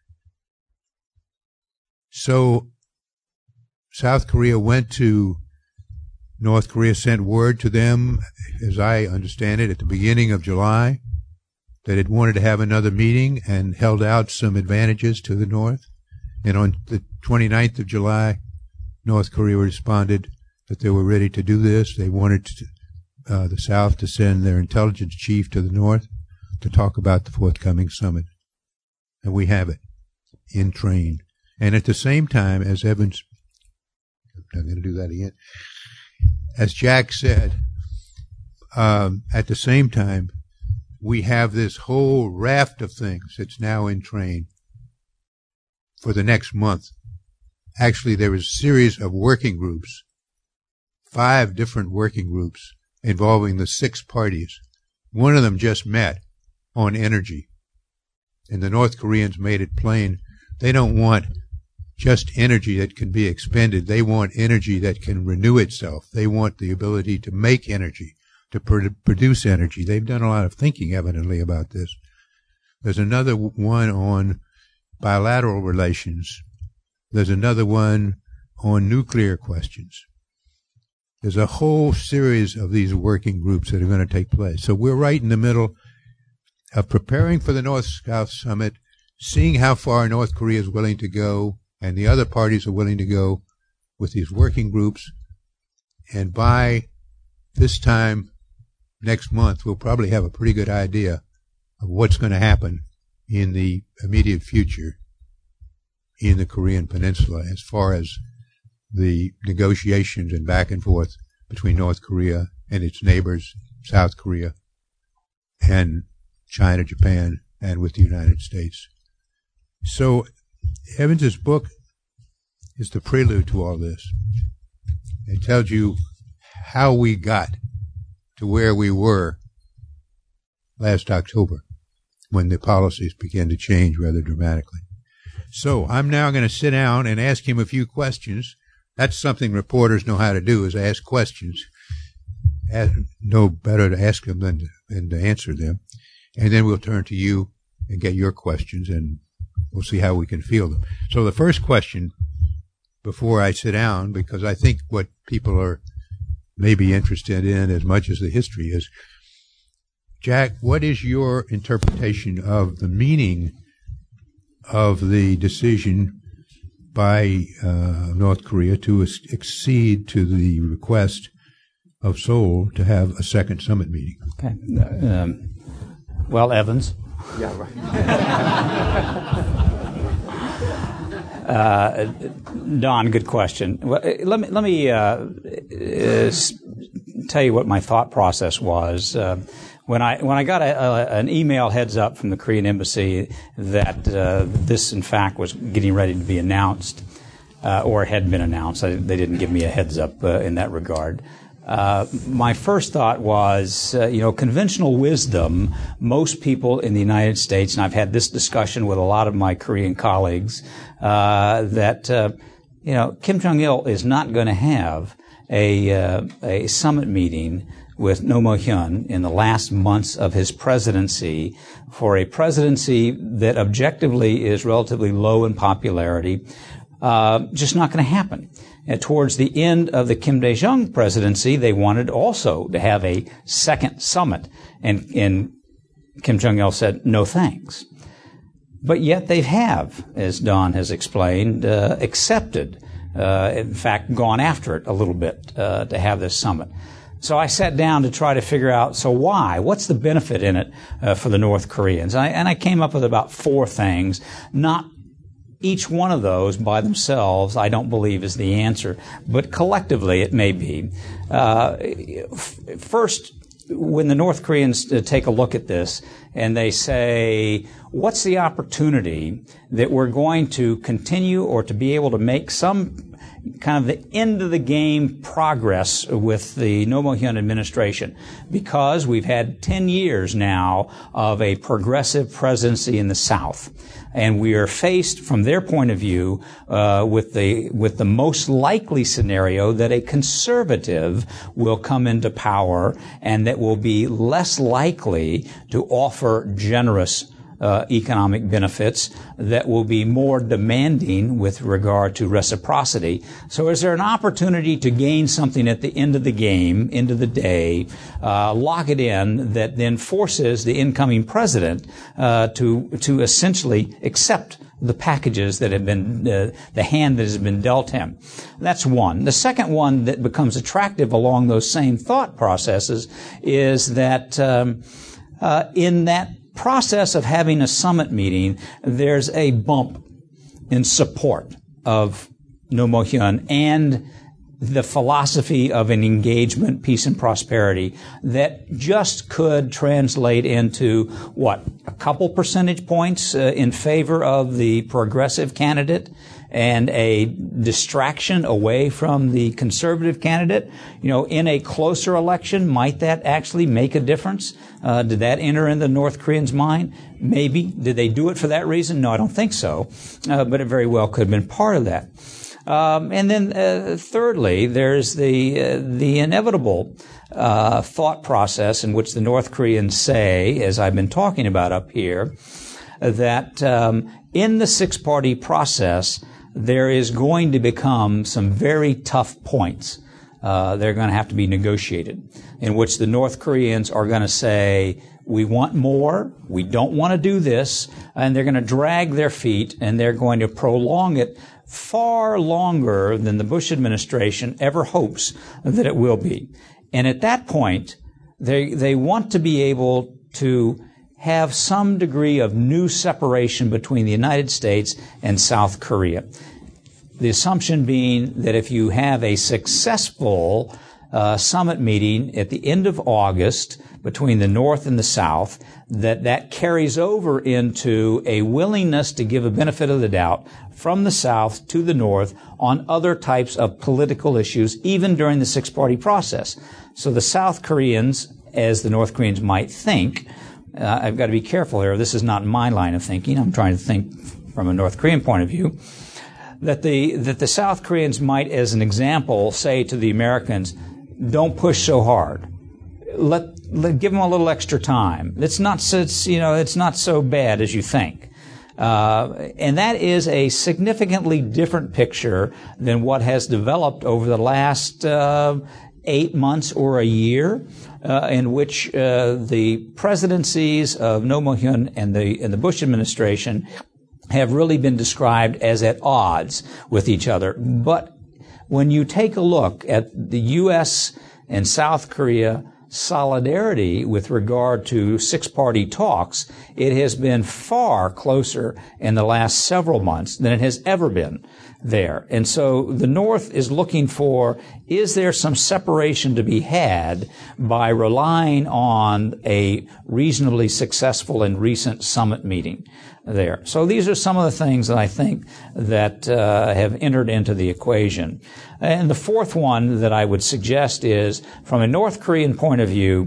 [SPEAKER 4] So South Korea went to North Korea, sent word to them, as I understand it, at the beginning of July, that it wanted to have another meeting and held out some advantages to the North. And on the twenty-ninth of July, North Korea responded that they were ready to do this. They wanted to, uh, the South to send their intelligence chief to the North to talk about the forthcoming summit. And we have it in train. And at the same time, as Evans, I'm going to do that again, as Jack said, um, at the same time, we have this whole raft of things that's now in train for the next month. Actually, there was a series of working groups, five different working groups involving the six parties. One of them just met on energy. And the North Koreans made it plain they don't want just energy that can be expended. They want energy that can renew itself. They want the ability to make energy, to pr- produce energy. They've done a lot of thinking, evidently, about this. There's another one on bilateral relations. There's another one on nuclear questions. There's a whole series of these working groups that are going to take place. So we're right in the middle of preparing for the North-South Summit, seeing how far North Korea is willing to go, and the other parties are willing to go with these working groups. And by this time next month, we'll probably have a pretty good idea of what's going to happen in the immediate future in the Korean Peninsula as far as the negotiations and back and forth between North Korea and its neighbors, South Korea, and China, Japan, and with the United States. So Evans's book is the prelude to all this. It tells you how we got to where we were last October when the policies began to change rather dramatically. So I'm now going to sit down and ask him a few questions. That's something reporters know how to do, is ask questions. No better to ask them than to, than to answer them. And then we'll turn to you and get your questions, and we'll see how we can field them. So the first question, before I sit down, because I think what people are maybe interested in as much as the history is, Jack, what is your interpretation of the meaning of the decision by uh, North Korea to accede to the request of Seoul to have a second summit meeting?
[SPEAKER 3] Okay. Um, well, Evans.
[SPEAKER 1] Yeah, right.
[SPEAKER 3] uh, Don, good question. Well, let me let me uh, uh, tell you what my thought process was. Uh, When I when I got a, a, an email heads up from the Korean embassy that uh, this in fact was getting ready to be announced, uh, or had been announced, I, they didn't give me a heads up uh, in that regard. Uh, my first thought was, uh, you know, conventional wisdom. Most people in the United States, and I've had this discussion with a lot of my Korean colleagues, uh, that uh, you know Kim Jong-il is not going to have a uh, a summit meeting with Roh Moo-hyun in the last months of his presidency, for a presidency that objectively is relatively low in popularity, uh, just not going to happen. And towards the end of the Kim Dae-jung presidency, they wanted also to have a second summit, and, and Kim Jong-il said, no thanks. But yet they have, as Don has explained, uh, accepted, uh, in fact, gone after it a little bit uh, to have this summit. So I sat down to try to figure out, so why? What's the benefit in it uh, for the North Koreans? And I, and I came up with about four things. Not each one of those by themselves, I don't believe, is the answer, but collectively it may be. Uh, f- first, when the North Koreans uh, take a look at this and they say, what's the opportunity that we're going to continue or to be able to make some kind of the end of the game progress with the Roh Moo-hyun administration, because we've had ten years now of a progressive presidency in the South. And we are faced, from their point of view, uh, with the with the most likely scenario that a conservative will come into power and that will be less likely to offer generous Uh, economic benefits, that will be more demanding with regard to reciprocity. So is there an opportunity to gain something at the end of the game, end of the day, uh, lock it in, that then forces the incoming president uh, to to essentially accept the packages that have been, uh, the hand that has been dealt him? That's one. The second one that becomes attractive along those same thought processes is that um, uh, in that process of having a summit meeting, there's a bump in support of Roh Moo-hyun and the philosophy of an engagement, peace, and prosperity that just could translate into, what, a couple percentage points uh, in favor of the progressive candidate and a distraction away from the conservative candidate. You know, in a closer election, might that actually make a difference? Uh, did that enter in the North Koreans' mind? Maybe. Did they do it for that reason? No, I don't think so. Uh, but it very well could have been part of that. Um, and then, uh, thirdly, there's the uh, the inevitable uh, thought process in which the North Koreans say, as I've been talking about up here, that um, in the six-party process, there is going to become some very tough points. Uh, they're going to have to be negotiated, in which the North Koreans are going to say, we want more, we don't want to do this, and they're going to drag their feet, and they're going to prolong it far longer than the Bush administration ever hopes that it will be. And at that point, they they want to be able to have some degree of new separation between the United States and South Korea. The assumption being that if you have a successful uh, summit meeting at the end of August between the North and the South, that that carries over into a willingness to give a benefit of the doubt from the South to the North on other types of political issues, even during the six-party process. So the South Koreans, as the North Koreans might think, uh, I've got to be careful here. This is not my line of thinking. I'm trying to think from a North Korean point of view. That the that the South Koreans might, as an example, say to the Americans, don't push so hard. Let, let give them a little extra time. It's not so, it's, you know, it's not so bad as you think. Uh, and that is a significantly different picture than what has developed over the last uh, eight months or a year, uh, in which uh, the presidencies of Roh Moo-hyun and the and the Bush administration have really been described as at odds with each other. But when you take a look at the U S and South Korea solidarity with regard to six-party talks, it has been far closer in the last several months than it has ever been there. And so the North is looking for, is there some separation to be had by relying on a reasonably successful and recent summit meeting there? So these are some of the things that I think that uh, have entered into the equation. And the fourth one that I would suggest is, from a North Korean point of view,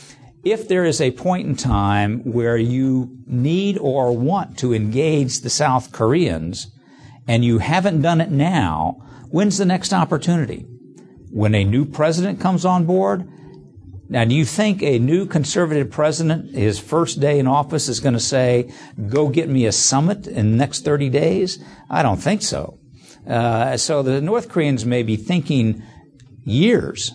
[SPEAKER 3] if there is a point in time where you need or want to engage the South Koreans and you haven't done it now, when's the next opportunity? When a new president comes on board? Now, do you think a new conservative president, his first day in office, is going to say, go get me a summit in the next thirty days? I don't think so. Uh, so the North Koreans may be thinking years.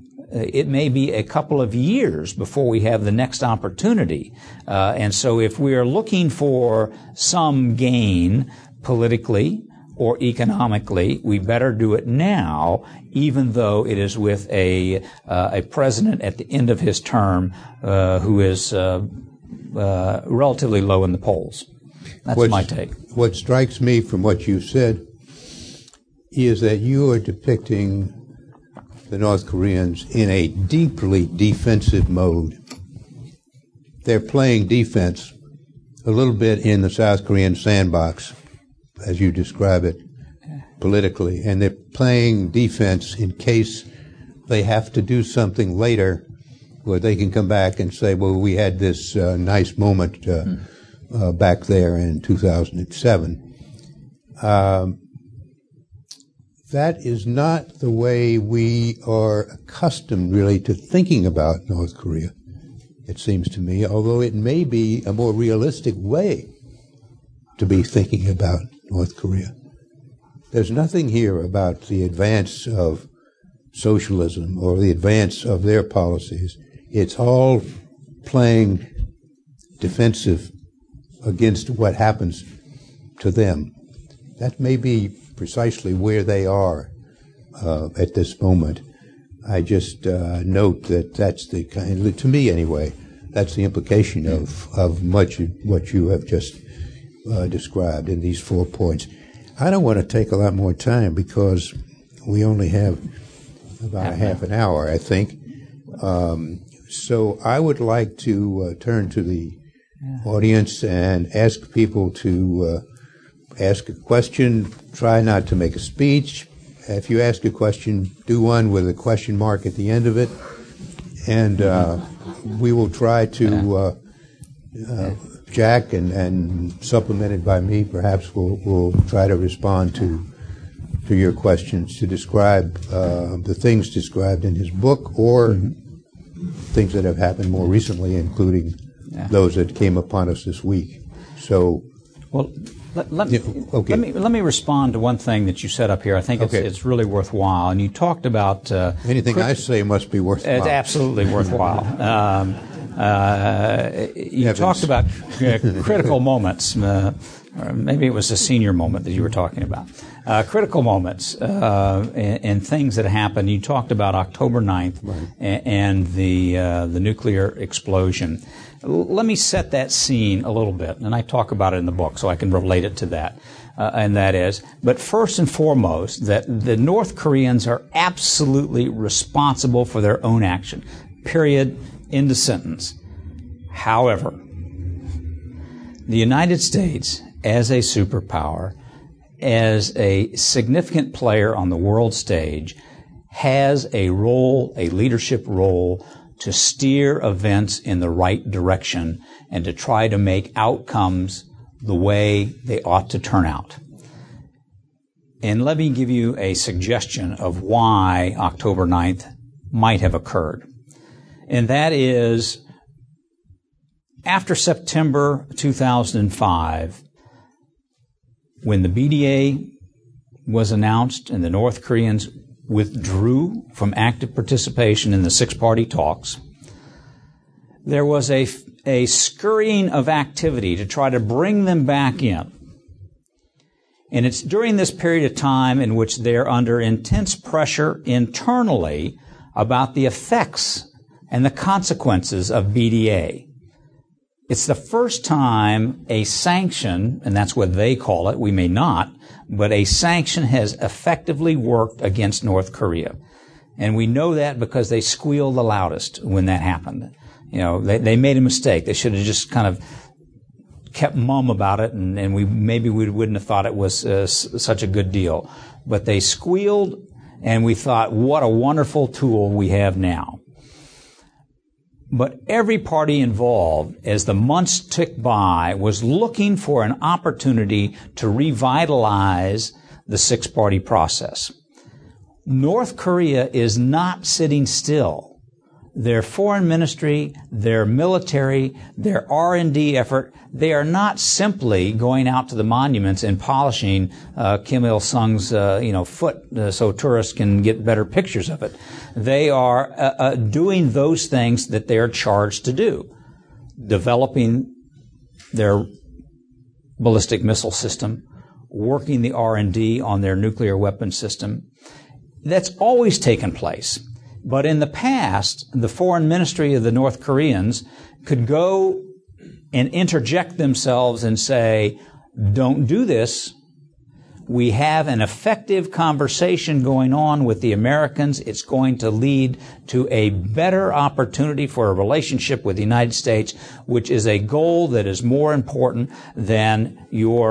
[SPEAKER 3] It may be a couple of years before we have the next opportunity. Uh, and so if we are looking for some gain politically or economically, we better do it now, even though it is with a uh, a president at the end of his term uh, who is uh, uh, relatively low in the polls. That's What's, my take.
[SPEAKER 4] What strikes me from what you said is that you are depicting the North Koreans in a deeply defensive mode. They're playing defense a little bit in the South Korean sandbox, as you describe it. politically, and they're playing defense in case they have to do something later where they can come back and say, well, we had this uh, nice moment uh, mm. uh, back there in two thousand seven. Um, that is not the way we are accustomed, really, to thinking about North Korea, it seems to me, although it may be a more realistic way to be thinking about North Korea. There's nothing here about the advance of socialism or the advance of their policies. It's all playing defensive against what happens to them. That may be precisely where they are uh, at this moment. I just uh, note that that's the kind, to me anyway, that's the implication of, of much of what you have just uh, described in these four points. I don't want to take a lot more time because we only have about half a half an hour, I think. Um, so I would like to uh, turn to the audience and ask people to uh, ask a question. Try not to make a speech. If you ask a question, do one with a question mark at the end of it. And uh, we will try to, uh, uh, Jack, and, and supplemented by me, perhaps we'll, we'll try to respond to to your questions, to describe uh, the things described in his book or mm-hmm. things that have happened more recently, including yeah. those that came upon us this week. So,
[SPEAKER 3] well, let, let,
[SPEAKER 4] yeah, okay.
[SPEAKER 3] let me let me respond to one thing that you said up here. I think it's,
[SPEAKER 4] okay.
[SPEAKER 3] it's really worthwhile. And you talked about uh,
[SPEAKER 4] anything
[SPEAKER 3] crit-
[SPEAKER 4] I say must be worthwhile.
[SPEAKER 3] It's absolutely worthwhile. um, uh, you
[SPEAKER 4] Evans.
[SPEAKER 3] talked about uh, critical moments. Uh, or maybe it was a senior moment that you were talking about. Uh, critical moments uh, and, and things that happened. You talked about October ninth right. and, and the uh, the nuclear explosion. L- let me set that scene a little bit, and I talk about it in the book, so I can relate it to that. Uh, and that is, but first and foremost, that the North Koreans are absolutely responsible for their own action. Period. End of sentence. However, the United States, as a superpower, as a significant player on the world stage, has a role, a leadership role, to steer events in the right direction and to try to make outcomes the way they ought to turn out. And let me give you a suggestion of why October ninth might have occurred. And that is, after September two thousand five, when the B D A was announced and the North Koreans withdrew from active participation in the six-party talks, there was a, a scurrying of activity to try to bring them back in. And it's during this period of time in which they're under intense pressure internally about the effects and the consequences of B D A. It's the first time a sanction, and that's what they call it, we may not, but a sanction has effectively worked against North Korea. And we know that because they squealed the loudest when that happened. You know, they, they made a mistake. They should have just kind of kept mum about it, and, and we maybe we wouldn't have thought it was uh, s- such a good deal. But they squealed, and we thought, what a wonderful tool we have now. But every party involved, as the months ticked by, was looking for an opportunity to revitalize the six-party process. North Korea is not sitting still. Their foreign ministry, their military, their R and D effort, they are not simply going out to the monuments and polishing uh, Kim Il-sung's uh, you know, foot uh, so tourists can get better pictures of it. They are uh, uh, doing those things that they are charged to do. Developing their ballistic missile system, working the R and D on their nuclear weapon system. That's always taken place. But in the past, the foreign ministry of the North Koreans could go and interject themselves and say, don't do this. We have an effective conversation going on with the Americans. It's going to lead to a better opportunity for a relationship with the United States, which is a goal that is more important than your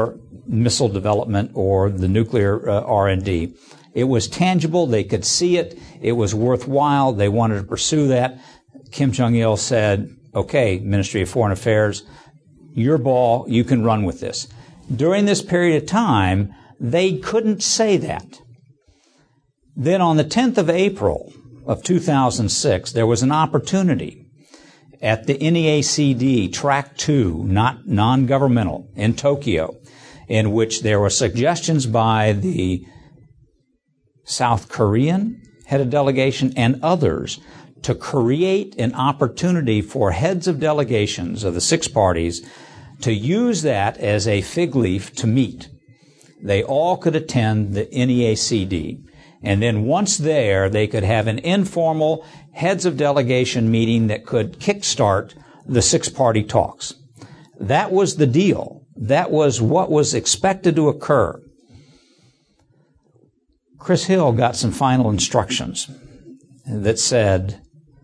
[SPEAKER 3] missile development or the nuclear uh, R and D. It was tangible. They could see it. It was worthwhile. They wanted to pursue that. Kim Jong-il said, okay, Ministry of Foreign Affairs, your ball, you can run with this. During this period of time, they couldn't say that. Then on the tenth of April of two thousand six, there was an opportunity at the N E A C D Track two, not non-governmental, in Tokyo, in which there were suggestions by the South Korean head of delegation and others to create an opportunity for heads of delegations of the six parties to use that as a fig leaf to meet. They all could attend the N E A C D. And then once there, they could have an informal heads of delegation meeting that could kickstart the six-party talks. That was the deal. That was what was expected to occur. Chris Hill got some final instructions that said,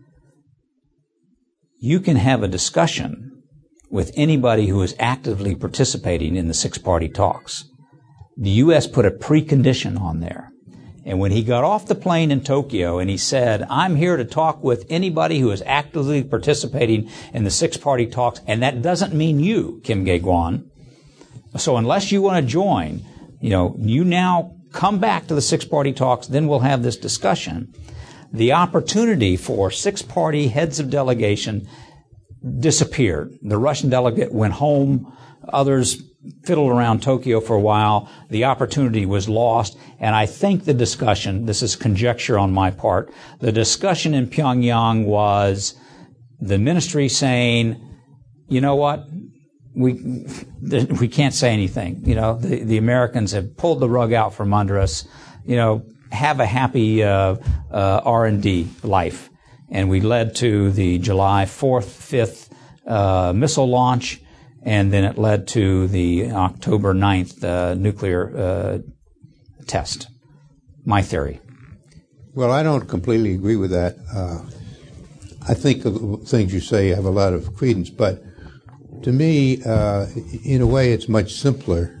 [SPEAKER 3] you can have a discussion with anybody who is actively participating in the six-party talks. The U S put a precondition on there. And when he got off the plane in Tokyo and he said, I'm here to talk with anybody who is actively participating in the six-party talks, and that doesn't mean you, Kim Gae-gwan. So unless you want to join, you know, you now come back to the six-party talks, then we'll have this discussion. The opportunity for six-party heads of delegation disappeared. The Russian delegate went home. Others fiddled around Tokyo for a while. The opportunity was lost. And I think the discussion, this is conjecture on my part, the discussion in Pyongyang was the ministry saying, you know what, we we can't say anything. You know, the, the Americans have pulled the rug out from under us. You know, have a happy uh, uh, R and D life. And we led to the July fourth, fifth uh, missile launch. And then it led to the October ninth uh, nuclear uh, test. My theory.
[SPEAKER 4] Well, I don't completely agree with that. Uh, I think the things you say have a lot of credence, but to me, uh, in a way, it's much simpler.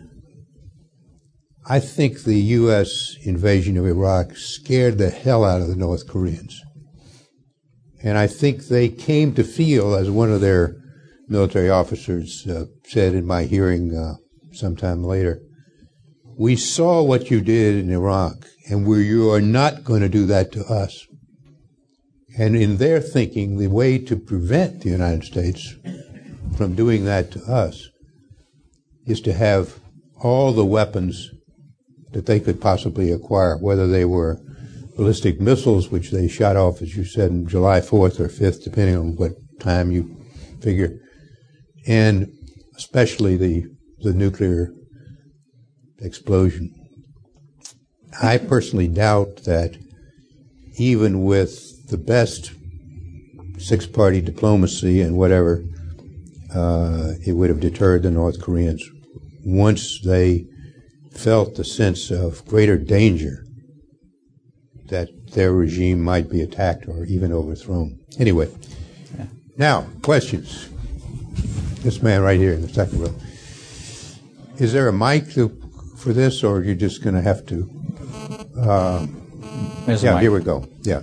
[SPEAKER 4] I think the U S invasion of Iraq scared the hell out of the North Koreans. And I think they came to feel, as one of their military officers uh, said in my hearing uh, sometime later, we saw what you did in Iraq, and we, you are not going to do that to us. And in their thinking, the way to prevent the United States from doing that to us is to have all the weapons that they could possibly acquire, whether they were ballistic missiles, which they shot off, as you said, on July fourth or fifth, depending on what time you figure, and especially the the nuclear explosion. I personally doubt that even with the best six-party diplomacy and whatever, uh, it would have deterred the North Koreans once they felt the sense of greater danger that their regime might be attacked or even overthrown. Anyway, yeah. Now, questions. This man right here in the second row. Is there a mic to, for this, or are you just going to have to? Uh, yeah, here we go. Yeah.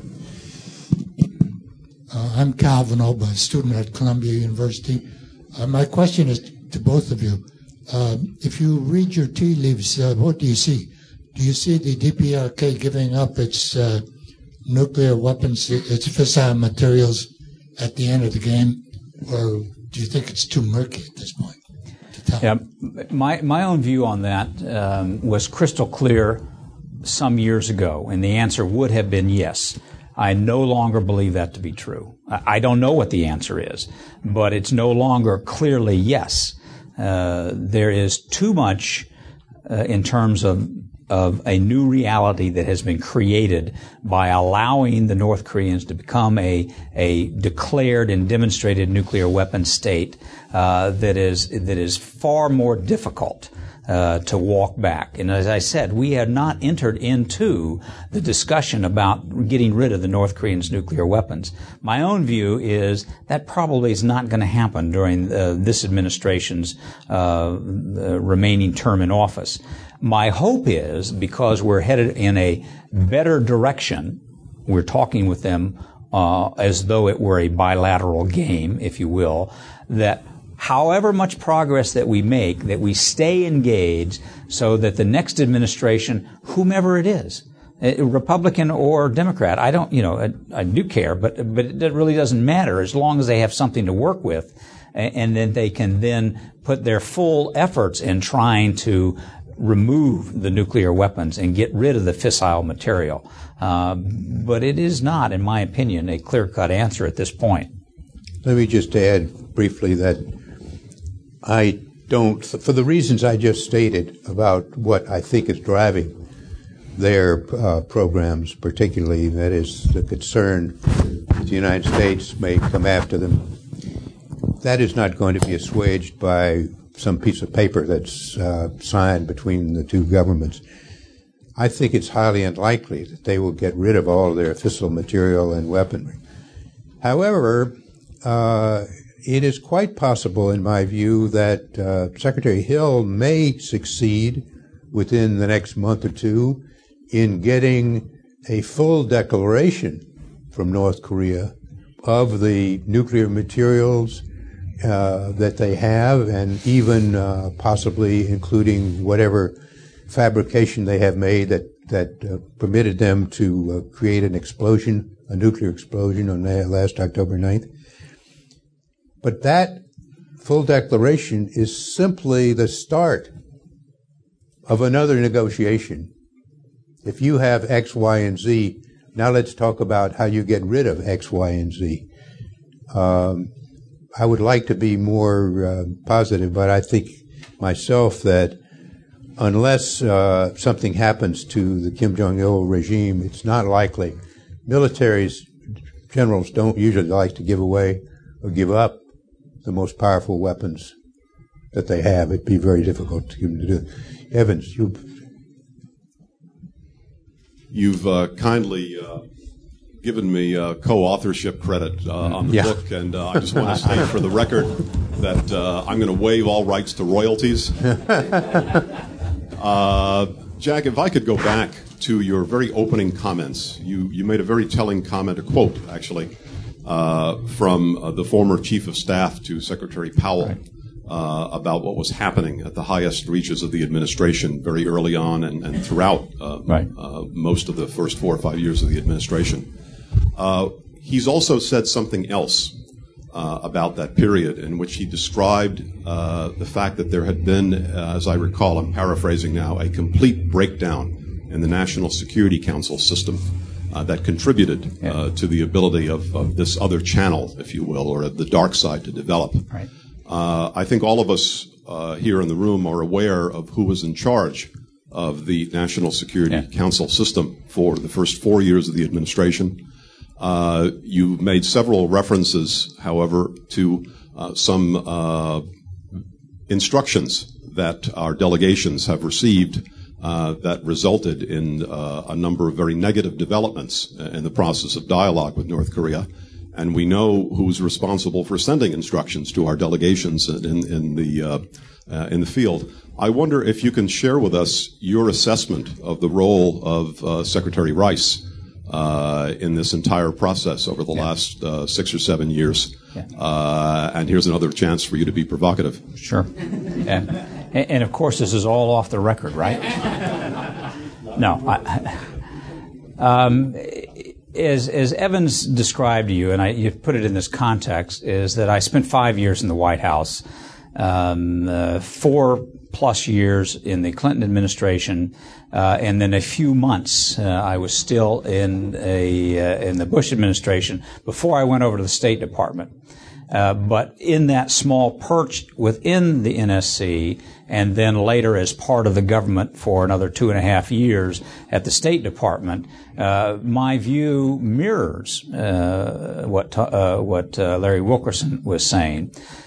[SPEAKER 5] Uh, I'm Calvin Oba, a student at Columbia University. Uh, my question is to both of you. Uh, if you read your tea leaves, uh, what do you see? Do you see the D P R K giving up its uh, nuclear weapons, its fissile materials at the end of the game, or do you think it's too murky at this point to tell?
[SPEAKER 3] Yeah, my my own view on that um, was crystal clear some years ago, and the answer would have been yes. I no longer believe that to be true. I don't know what the answer is, but it's no longer clearly yes. Uh, there is too much uh, in terms of of a new reality that has been created by allowing the North Koreans to become a a declared and demonstrated nuclear weapon state uh, that is that is far more difficult uh, to walk back. And as I said, we have not entered into the discussion about getting rid of the North Koreans' nuclear weapons. My own view is that probably is not going to happen during uh, this administration's uh, remaining term in office. My hope is, because we're headed in a better direction, we're talking with them uh, as though it were a bilateral game, if you will, that however much progress that we make, that we stay engaged so that the next administration, whomever it is, Republican or Democrat, I don't, you know, I, I do care, but but it really doesn't matter as long as they have something to work with, and then they can then put their full efforts in trying to remove the nuclear weapons and get rid of the fissile material. Uh, but it is not, in my opinion, a clear-cut answer at this point.
[SPEAKER 4] Let me just add briefly that I don't, for the reasons I just stated about what I think is driving their uh, programs, particularly, that is the concern that the United States may come after them, that is not going to be assuaged by some piece of paper that's uh, signed between the two governments. I think it's highly unlikely that they will get rid of all of their fissile material and weaponry. However, uh, it is quite possible, in my view, that uh, Secretary Hill may succeed within the next month or two in getting a full declaration from North Korea of the nuclear materials uh, that they have, and even uh, possibly including whatever fabrication they have made that, that uh, permitted them to uh, create an explosion, a nuclear explosion on last October ninth. But that full declaration is simply the start of another negotiation. If you have X, Y, and Z, now let's talk about how you get rid of X, Y, and Z. Um, I would like to be more uh, positive, but I think myself that unless uh, something happens to the Kim Jong-il regime, it's not likely. Militaries, generals don't usually like to give away or give up the most powerful weapons that they have. It'd be very difficult to do. Evans, you...
[SPEAKER 2] You've uh, kindly uh, given me uh, co-authorship credit uh, on the
[SPEAKER 4] yeah.
[SPEAKER 2] book, and uh, I just want to state for the record that uh, I'm going to waive all rights to royalties. uh, Jack, if I could go back to your very opening comments, you, you made a very telling comment, a quote, actually, uh, from uh, the former Chief of Staff to Secretary Powell. Right. Uh, about what was happening at the highest reaches of the administration very early on and, and throughout uh,
[SPEAKER 3] right.
[SPEAKER 2] uh, most of the first four or five years of the administration. Uh, he's also said something else uh, about that period in which he described uh, the fact that there had been, uh, as I recall, I'm paraphrasing now, a complete breakdown in the National Security Council system uh, that contributed yeah. uh, to the ability of, of this other channel, if you will, or the dark side to develop.
[SPEAKER 3] Right.
[SPEAKER 2] Uh, I think all of us uh, here in the room are aware of who was in charge of the National Security yeah. Council system for the first four years of the administration. Uh, you made several references, however, to uh, some uh, instructions that our delegations have received uh, that resulted in uh, a number of very negative developments in the process of dialogue with North Korea. And we know who's responsible for sending instructions to our delegations in, in the uh, uh, in the field. I wonder if you can share with us your assessment of the role of uh, Secretary Rice uh, in this entire process over the yeah. last uh, six or seven years. Yeah. Uh, and here's another chance for you to be provocative.
[SPEAKER 3] Sure. And, and of course, this is all off the record, right? No. I, um, As, as Evans described to you, and I, you put it in this context, is that I spent five years in the White House, um, uh, four plus years in the Clinton administration, uh, and then a few months uh, I was still in a uh, in the Bush administration before I went over to the State Department. Uh, but in that small perch within the N S C, and then later as part of the government for another two and a half years at the State Department, uh, my view mirrors uh, what uh, what uh, Larry Wilkerson was saying.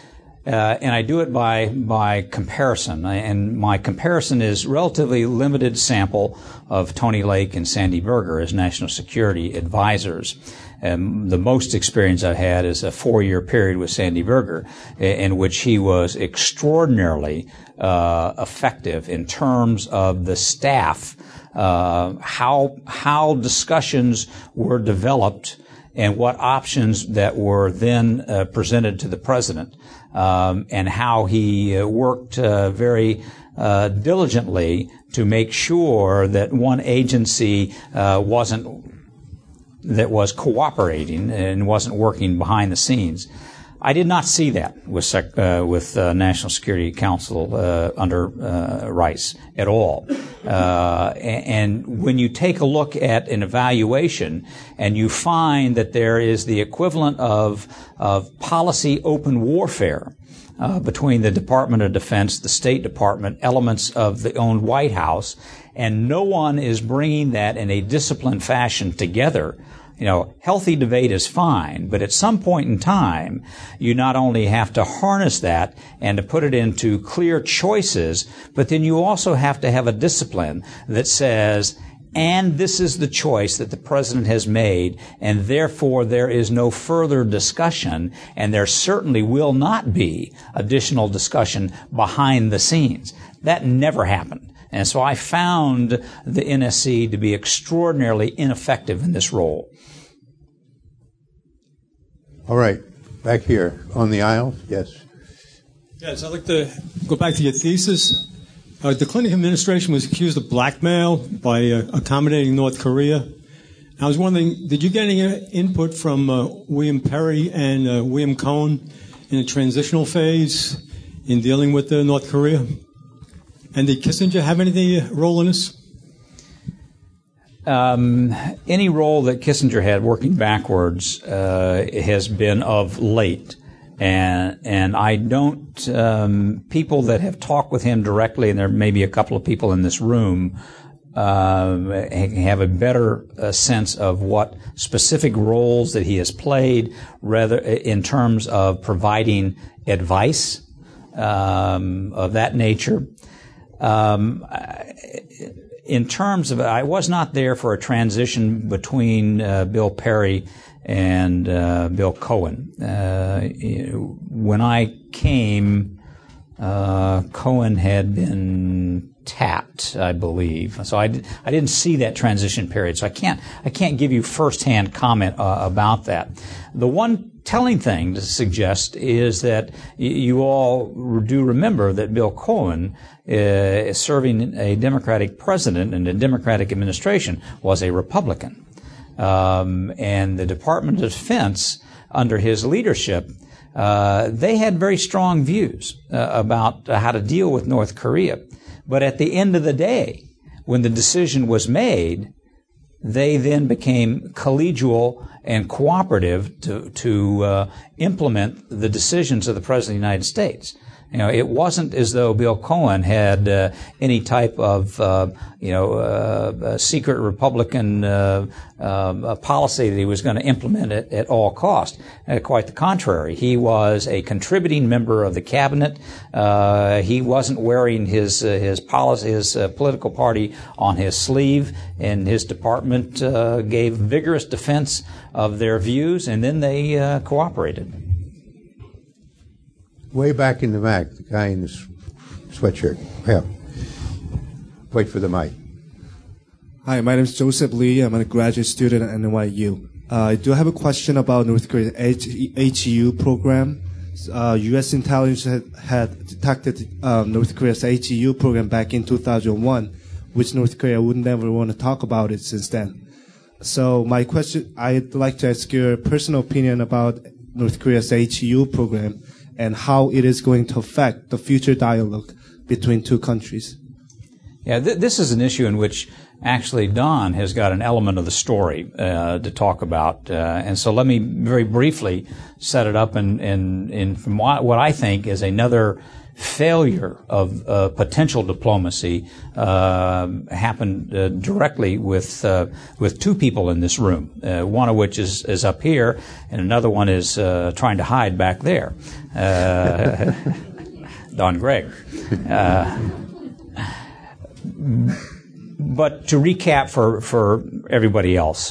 [SPEAKER 3] Uh, and I do it by by comparison, and my comparison is relatively limited sample of Tony Lake and Sandy Berger as national security advisors. Um, the most experience I've had is a four-year period with Sandy Berger, in which he was extraordinarily uh, effective in terms of the staff, uh, how how discussions were developed, and what options that were then uh, presented to the president. Um, and how he uh, worked uh, very uh, diligently to make sure that one agency uh, wasn't that was cooperating and wasn't working behind the scenes. I did not see that with sec- uh, with uh, National Security Council uh, under uh, Rice at all. Uh, and, and when you take a look at an evaluation and you find that there is the equivalent of of policy open warfare uh, between the Department of Defense, the State Department, elements of the own White House, and no one is bringing that in a disciplined fashion together. You know, healthy debate is fine, but at some point in time, you not only have to harness that and to put it into clear choices, but then you also have to have a discipline that says, and this is the choice that the president has made, and therefore there is no further discussion, and there certainly will not be additional discussion behind the scenes. That never happened. And so I found the N S C to be extraordinarily ineffective in this role.
[SPEAKER 4] All right. Back here on the aisle. Yes.
[SPEAKER 6] Yes, I'd like to go back to your thesis. Uh, the Clinton administration was accused of blackmail by uh, accommodating North Korea. I was wondering, did you get any input from uh, William Perry and uh, William Cohen in the transitional phase in dealing with uh, North Korea? And did Kissinger have any role in this?
[SPEAKER 3] Um, any role that Kissinger had working backwards uh, has been of late. And and I don't, um, people that have talked with him directly, and there may be a couple of people in this room, um, have a better uh, sense of what specific roles that he has played, rather in terms of providing advice um, of that nature. Um, in terms of, I was not there for a transition between uh, Bill Perry and uh, Bill Cohen. Uh, when I came, uh, Cohen had been tapped, I believe. So I, did, I didn't see that transition period. So I can't I can't give you firsthand comment uh, about that. The one telling thing to suggest is that y- you all do remember that Bill Cohen, uh, serving a Democratic president and a Democratic administration, was a Republican. Um, and the Department of Defense, under his leadership, uh, they had very strong views uh, about uh, how to deal with North Korea. But at the end of the day, when the decision was made, they then became collegial and cooperative to, to uh, implement the decisions of the President of the United States. You know, it wasn't as though Bill Cohen had uh, any type of, uh, you know, uh, secret Republican uh, uh, policy that he was going to implement it at all costs. Uh, quite the contrary. He was a contributing member of the cabinet. Uh, he wasn't wearing his uh, his policy, his uh, political party on his sleeve, and his department uh, gave vigorous defense of their views, and then they uh, cooperated.
[SPEAKER 4] Way back in the back, the guy in the sweatshirt. Yeah. Wait for the mic.
[SPEAKER 7] Hi, my name is Joseph Lee. I'm a graduate student at N Y U. Uh, I do have a question about North Korea's H E U program. Uh, U S intelligence had, had detected uh, North Korea's H E U program back in two thousand one, which North Korea would never want to talk about it since then. So my question, I'd like to ask your personal opinion about North Korea's H E U program and how it is going to affect the future dialogue between two countries.
[SPEAKER 3] Yeah, th- this is an issue in which actually Don has got an element of the story uh, to talk about. Uh, and so let me very briefly set it up in, in, in from what, what I think is another failure of uh, potential diplomacy uh, happened uh, directly with uh, with two people in this room, uh, one of which is, is up here, and another one is uh, trying to hide back there. Uh, Don Gregg. Uh, but to recap for, for everybody else,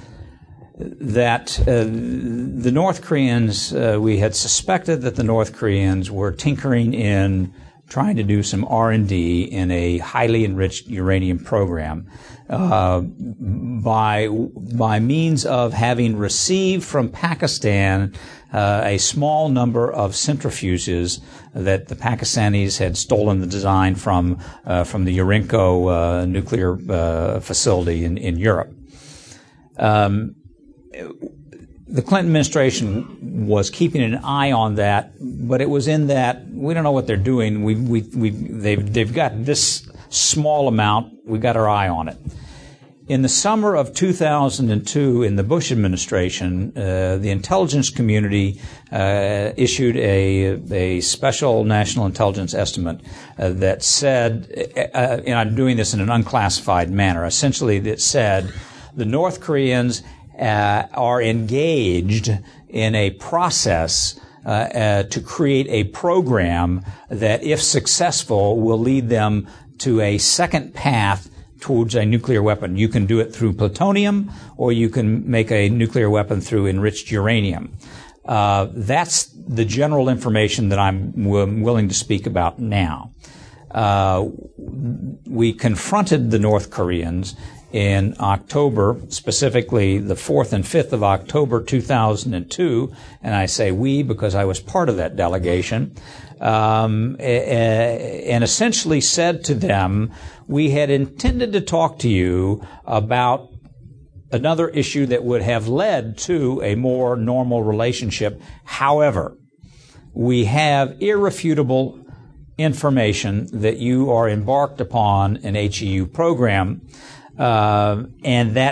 [SPEAKER 3] that uh, the North Koreans, uh, we had suspected that the North Koreans were tinkering in trying to do some R and D in a highly enriched uranium program uh, by by means of having received from Pakistan uh, a small number of centrifuges that the Pakistanis had stolen the design from uh, from the Urenco uh, nuclear uh, facility in, in Europe. Um, The Clinton administration was keeping an eye on that, but it was in that we don't know what they're doing. We we we they've they've got this small amount. We've got our eye on it. In the summer of two thousand two, in the Bush administration, uh, the intelligence community uh, issued a a special national intelligence estimate uh, that said, uh, and I'm doing this in an unclassified manner. Essentially, that said the North Koreans Uh, are engaged in a process uh, uh, to create a program that, if successful, will lead them to a second path towards a nuclear weapon. You can do it through plutonium, or you can make a nuclear weapon through enriched uranium. Uh, that's the general information that I'm w- willing to speak about now. Uh, we confronted the North Koreans in October, specifically the fourth and fifth of October two thousand two, and I say we because I was part of that delegation, um, and essentially said to them, we had intended to talk to you about another issue that would have led to a more normal relationship. However, we have irrefutable information that you are embarked upon an H E U program, Uh, and that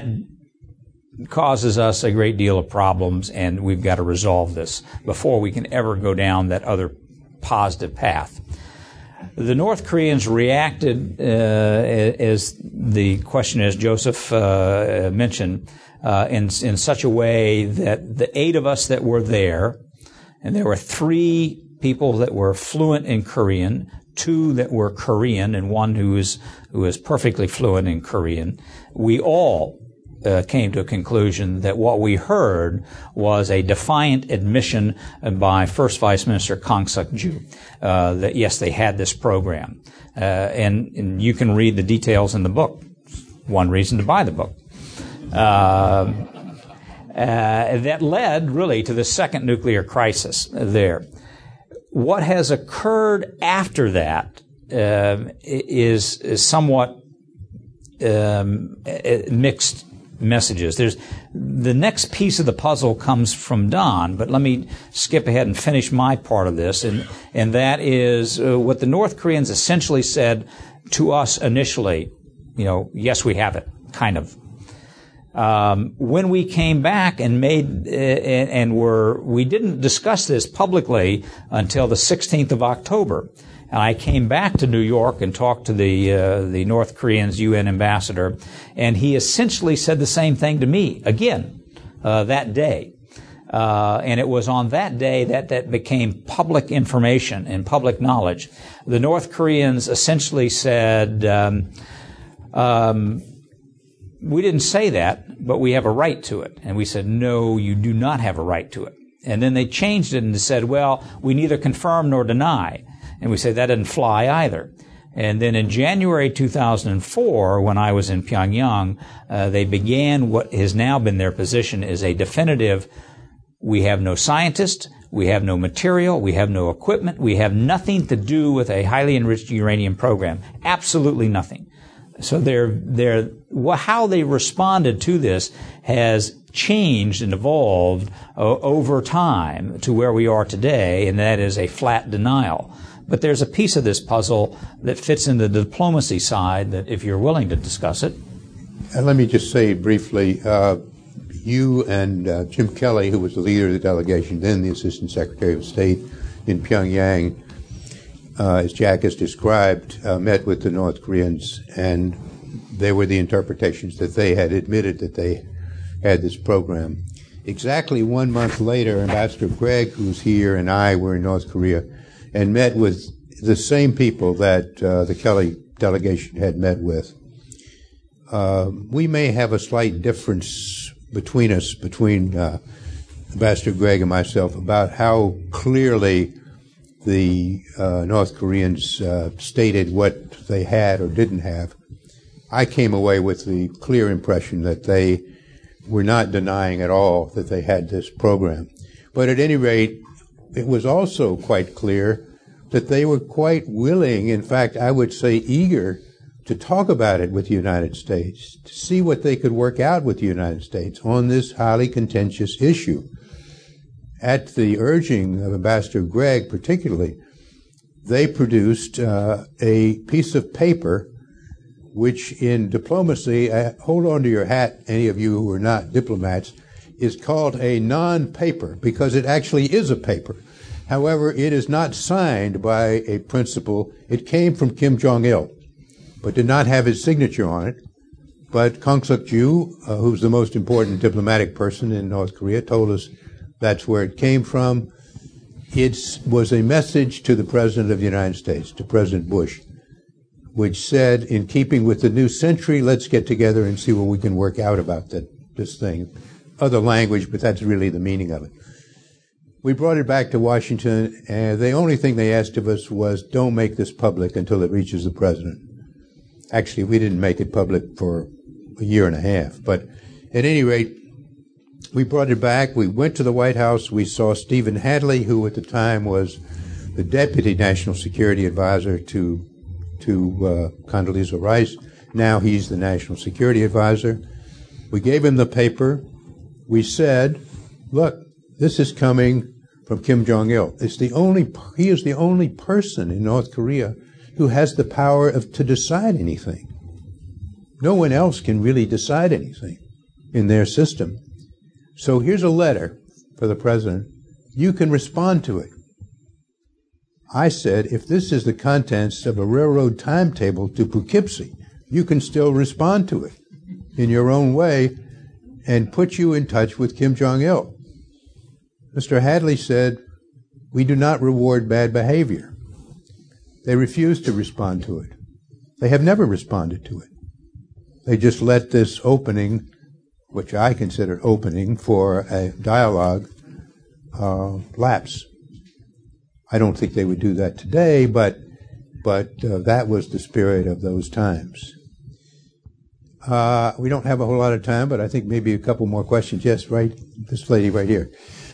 [SPEAKER 3] causes us a great deal of problems, and we've got to resolve this before we can ever go down that other positive path. The North Koreans reacted, uh, as the questionnaire Joseph uh, mentioned, uh, in, in such a way that the eight of us that were there, and there were three people that were fluent in Korean, two that were Korean, and one who is who is perfectly fluent in Korean. We all uh, came to a conclusion that what we heard was a defiant admission by First Vice Minister Kang Suk-ju uh, that yes, they had this program, uh, and, and you can read the details in the book. One reason to buy the book. Uh, uh, that led really to the second nuclear crisis there. What has occurred after that uh, is, is somewhat um, mixed messages. There's the next piece of the puzzle comes from Don, but let me skip ahead and finish my part of this, and and that is uh, what the North Koreans essentially said to us initially. You know, yes, we have it, kind of. Um, when we came back and made uh, and, and were we didn't discuss this publicly until the sixteenth of October, and I came back to New York and talked to the uh, the North Korean's U N ambassador, and he essentially said the same thing to me again uh, that day, uh, and it was on that day that that became public information and public knowledge. The North Koreans essentially said. Um, um, We didn't say that, but we have a right to it. And we said, no, you do not have a right to it. And then they changed it and said, well, we neither confirm nor deny. And we said that didn't fly either. And then in January two thousand four, when I was in Pyongyang, uh, they began what has now been their position is a definitive, we have no scientists, we have no material, we have no equipment, we have nothing to do with a highly enriched uranium program. Absolutely nothing. So they're, they're, how they responded to this has changed and evolved uh, over time to where we are today, and that is a flat denial. But there's a piece of this puzzle that fits in the diplomacy side that, if you're willing to discuss it.
[SPEAKER 4] And let me just say briefly, uh, you and uh, Jim Kelly, who was the leader of the delegation, then the Assistant Secretary of State in Pyongyang, uh, as Jack has described, uh, met with the North Koreans, and they were the interpretations that they had admitted that they had this program. Exactly one month later, Ambassador Gregg, who's here, and I were in North Korea and met with the same people that uh, the Kelly delegation had met with. Uh, we may have a slight difference between us, between uh, Ambassador Gregg and myself, about how clearly the uh, North Koreans uh, stated what they had or didn't have. I came away with the clear impression that they were not denying at all that they had this program. But at any rate, it was also quite clear that they were quite willing, in fact, I would say eager, to talk about it with the United States, to see what they could work out with the United States on this highly contentious issue. At the urging of Ambassador Gregg particularly, they produced uh, a piece of paper which in diplomacy, uh, hold on to your hat, any of you who are not diplomats, is called a non-paper because it actually is a paper. However, it is not signed by a principal. It came from Kim Jong-il, but did not have his signature on it. But Kang Suk-ju, uh, who's the most important diplomatic person in North Korea, told us that's where it came from. It was a message to the President of the United States, to President Bush, which said, in keeping with the new century, let's get together and see what we can work out about that, this thing. Other language, but that's really the meaning of it. We brought it back to Washington, and the only thing they asked of us was, don't make this public until it reaches the President. Actually, we didn't make it public for a year and a half, but at any rate, we brought it back. We went to the White House. We saw Stephen Hadley, who at the time was the Deputy National Security Advisor to to uh, Condoleezza Rice. Now he's the National Security Advisor. We gave him the paper. We said, look, this is coming from Kim Jong-il. It's the only, he is the only person in North Korea who has the power of to decide anything. No one else can really decide anything in their system. So here's a letter for the President. You can respond to it. I said, if this is the contents of a railroad timetable to Poughkeepsie, you can still respond to it in your own way and put you in touch with Kim Jong-il. Mister Hadley said, we do not reward bad behavior. They refused to respond to it. They have never responded to it. They just let this opening, which I consider opening for a dialogue, uh, lapse. I don't think they would do that today, but but uh, that was the spirit of those times. Uh, we don't have a whole lot of time, but I think maybe a couple more questions. Yes, right, this lady right here.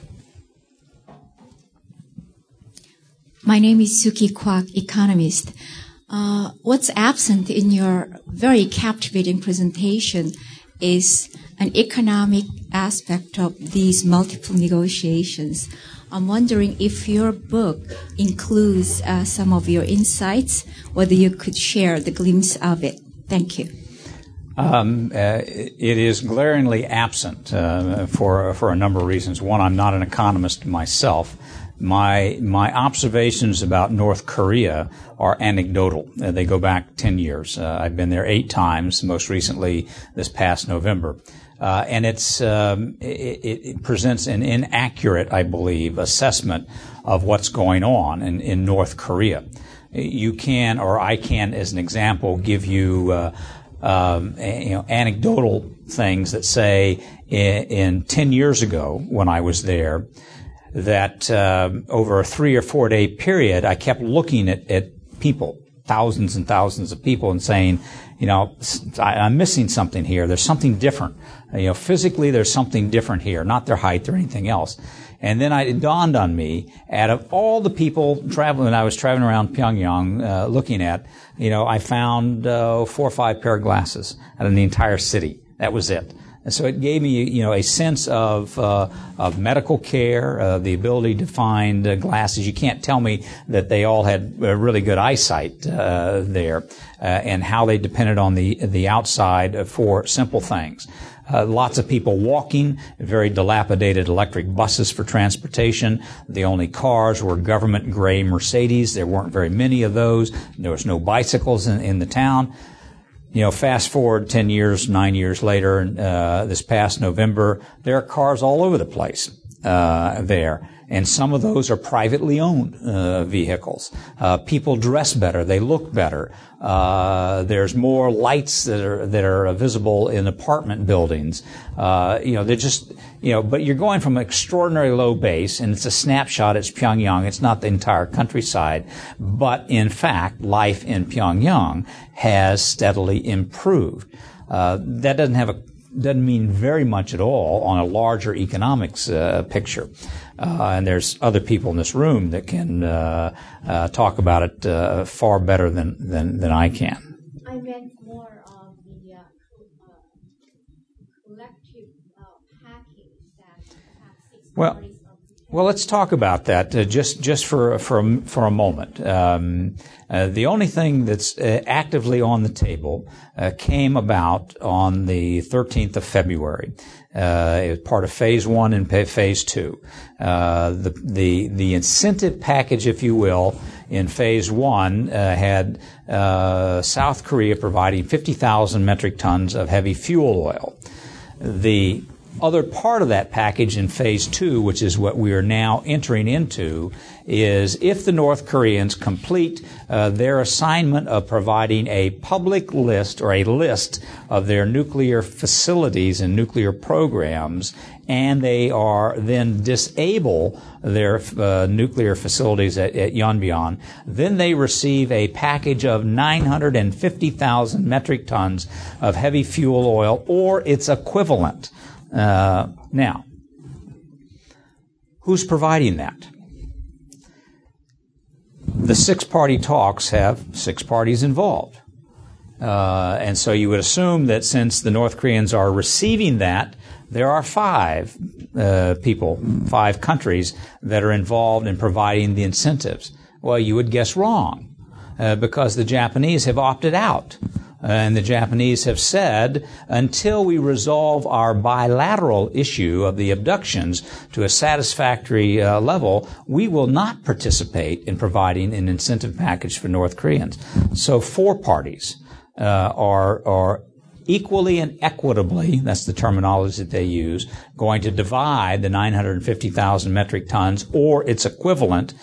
[SPEAKER 8] My name is Suki Kwak, economist. Uh, what's absent in your very captivating presentation is an economic aspect of these multiple negotiations. I'm wondering if your book includes uh, some of your insights, whether you could share the glimpse of it. Thank you.
[SPEAKER 3] Um, uh, it is glaringly absent uh, for for a number of reasons. One, I'm not an economist myself. My my observations about North Korea are anecdotal. Uh, they go back ten years. Uh, I've been there eight times, most recently this past November. Uh, and it's um, it, it presents an inaccurate, I believe, assessment of what's going on in, in North Korea. You can, or I can, as an example, give you, uh, um, you know, anecdotal things that say in, in ten years ago when I was there, that uh, over a three or four day period, I kept looking at, at people, thousands and thousands of people, and saying, you know, I, I'm missing something here. There's something different. You know, physically, there's something different here, not their height or anything else. And then I, it dawned on me, out of all the people traveling, when I was traveling around Pyongyang, uh, looking at, you know, I found uh, four or five pair of glasses out of the entire city. That was it. And so it gave me, you know, a sense of uh, of medical care, uh, the ability to find uh, glasses. You can't tell me that they all had uh, really good eyesight uh, there, uh, and how they depended on the the outside for simple things. Uh, lots of people walking, very dilapidated electric buses for transportation. The only cars were government gray Mercedes. There weren't very many of those. There was no bicycles in, in the town. You know, fast forward ten years, nine years later, uh, this past November, there are cars all over the place, uh, there. And some of those are privately owned, uh, vehicles. Uh, people dress better. They look better. Uh, there's more lights that are, that are visible in apartment buildings. Uh, you know, they're just, you know, but you're going from an extraordinary low base, and it's a snapshot. It's Pyongyang. It's not the entire countryside. But in fact, life in Pyongyang has steadily improved. Uh, that doesn't have a, doesn't mean very much at all on a larger economics, uh, picture. Uh, and there's other people in this room that can uh, uh, talk about it uh, far better than, than, than I can.
[SPEAKER 8] I meant more of the uh, uh, collective uh, package that perhaps six
[SPEAKER 3] well,
[SPEAKER 8] parties.
[SPEAKER 3] Well, let's talk about that uh, just just for for a, for a moment. Um, uh, the only thing that's uh, actively on the table uh, came about on the thirteenth of February. Uh, it was part of phase one and phase two. Uh, the the the incentive package, if you will, in phase one uh, had uh, South Korea providing fifty thousand metric tons of heavy fuel oil. The other part of that package in phase two, which is what we are now entering into, is if the North Koreans complete uh, their assignment of providing a public list or a list of their nuclear facilities and nuclear programs, and they are then disable their uh, nuclear facilities at, at Yonbyon, then they receive a package of nine hundred fifty thousand metric tons of heavy fuel oil or its equivalent. Uh, now, who's providing that? The six-party talks have six parties involved. Uh, and so you would assume that since the North Koreans are receiving that, there are five uh, people, five countries that are involved in providing the incentives. Well, you would guess wrong, uh, because the Japanese have opted out. And the Japanese have said, until we resolve our bilateral issue of the abductions to a satisfactory uh, level, we will not participate in providing an incentive package for North Koreans. So four parties uh, are are equally and equitably, that's the terminology that they use, going to divide the nine hundred fifty thousand metric tons or its equivalent.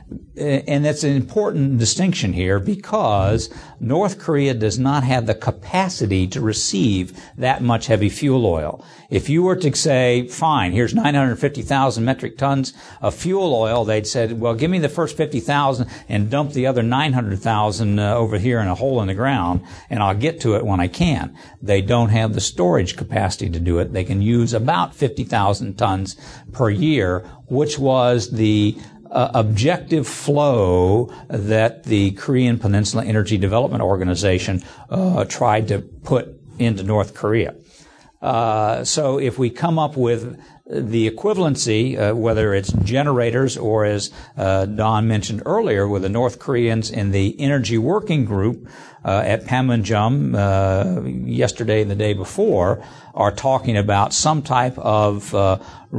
[SPEAKER 3] And that's an important distinction here because North Korea does not have the capacity to receive that much heavy fuel oil. If you were to say, fine, here's nine hundred fifty thousand metric tons of fuel oil, they'd said, well, give me the first fifty thousand and dump the other nine hundred thousand uh, over here in a hole in the ground, and I'll get to it when I can. They don't have the storage capacity to do it. They can use about fifty thousand tons per year, which was the Uh, objective flow that the Korean Peninsula Energy Development Organization uh, tried to put into North Korea. Uh, so if we come up with the equivalency, uh, whether it's generators or, as uh, Don mentioned earlier, with the North Koreans in the Energy Working Group uh, at Panmunjom uh, yesterday and the day before, are talking about some type of uh,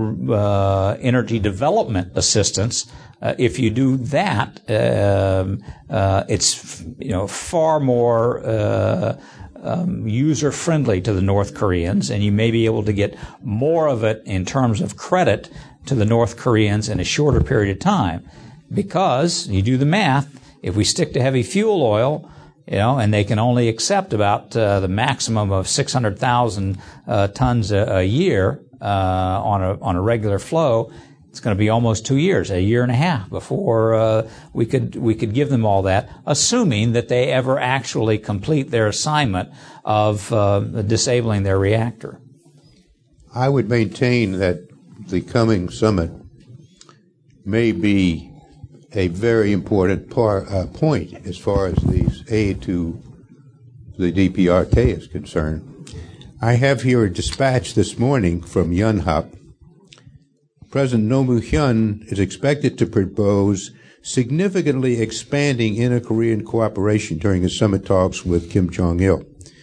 [SPEAKER 3] uh, energy development assistance. Uh, if you do that, um, uh, it's you know far more uh, um, user friendly to the North Koreans, and you may be able to get more of it in terms of credit to the North Koreans in a shorter period of time, because you do the math. If we stick to heavy fuel oil, you know, and they can only accept about uh, the maximum of six hundred thousand uh, tons a, a year uh, on a on a regular flow. It's going to be almost two years, a year and a half before uh, we could we could give them all that, assuming that they ever actually complete their assignment of uh, disabling their reactor.
[SPEAKER 4] I would maintain that the coming summit may be a very important par, uh, point as far as the aid to the D P R K is concerned. I have here a dispatch this morning from Yonhap. President Roh Moo-hyun is expected to propose significantly expanding inter-Korean cooperation during his summit talks with Kim Jong-il.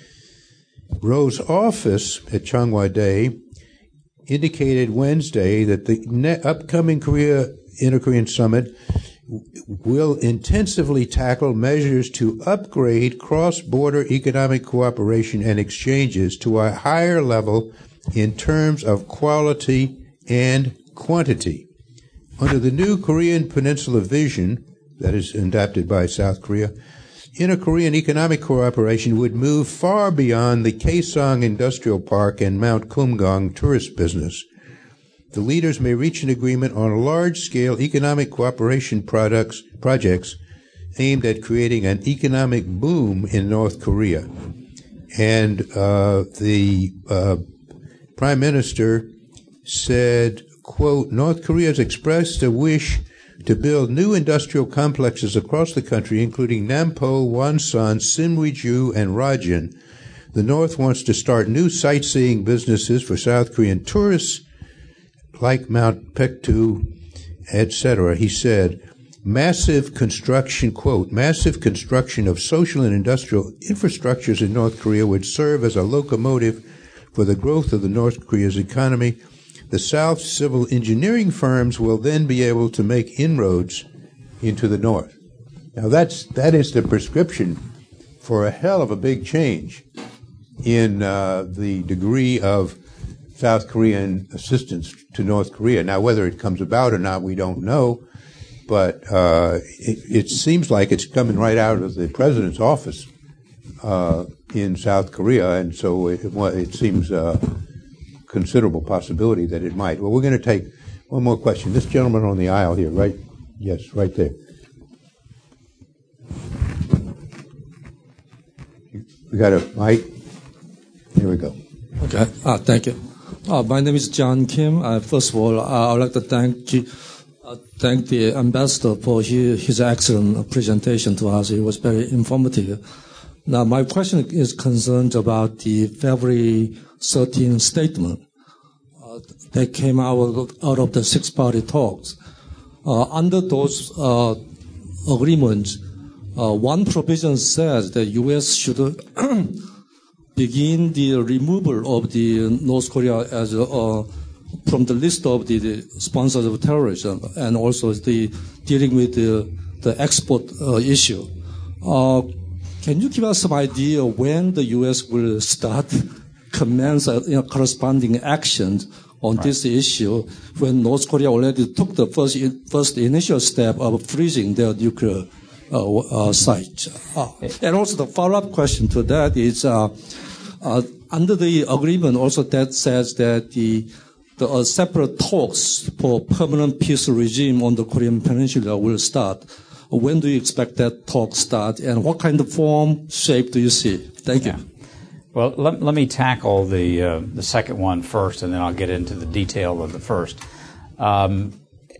[SPEAKER 4] Roh's office at Changwon-dae indicated Wednesday that the upcoming Korea Inter-Korean Summit will intensively tackle measures to upgrade cross-border economic cooperation and exchanges to a higher level in terms of quality and quantity. Under the new Korean Peninsula Vision, that is adopted by South Korea, inter-Korean economic cooperation would move far beyond the Kaesong Industrial Park and Mount Kumgang tourist business. The leaders may reach an agreement on large-scale economic cooperation products, projects aimed at creating an economic boom in North Korea. And uh, the uh, Prime Minister said, quote, North Korea has expressed a wish to build new industrial complexes across the country, including Nampo, Wonsan, Sinwiju, and Rajan. The North wants to start new sightseeing businesses for South Korean tourists, like Mount Paektu, et cetera. He said, massive construction, quote, massive construction of social and industrial infrastructures in North Korea would serve as a locomotive for the growth of the North Korea's economy. The South's civil engineering firms will then be able to make inroads into the North. Now that's that is the prescription for a hell of a big change in uh, the degree of South Korean assistance to North Korea. Now, whether it comes about or not, we don't know, but uh, it, it seems like it's coming right out of the president's office uh, in South Korea, and so it, it seems a considerable possibility that it might. Well, we're going to take one more question. This gentleman on the aisle here, right? Yes, right there. We got a mic? Here we go.
[SPEAKER 9] Okay, uh, thank you. Uh, my name is John Kim. Uh, first of all, uh, I would like to thank you, uh, thank the ambassador for his, his excellent presentation to us. It was very informative. Now, my question is concerned about the February thirteenth statement uh, that came out, out of the six-party talks. Uh, under those uh, agreements, uh, one provision says that U S should begin the removal of the North Korea as uh, from the list of the, the sponsors of terrorism, and also the dealing with the, the export uh, issue. Uh, can you give us some idea when the U S will start commence uh, you know, corresponding actions on right. this issue when North Korea already took the first first initial step of freezing their nuclear uh, uh, site? Uh, and also the follow-up question to that is. Uh, Uh, under the agreement, also that says that the, the uh, separate talks for permanent peace regime on the Korean Peninsula will start. When do you expect that talk start, and what kind of form, shape do you see? Thank you.
[SPEAKER 3] Yeah. Well, let, let me tackle the uh, the second one first, and then I'll get into the detail of the first. Um,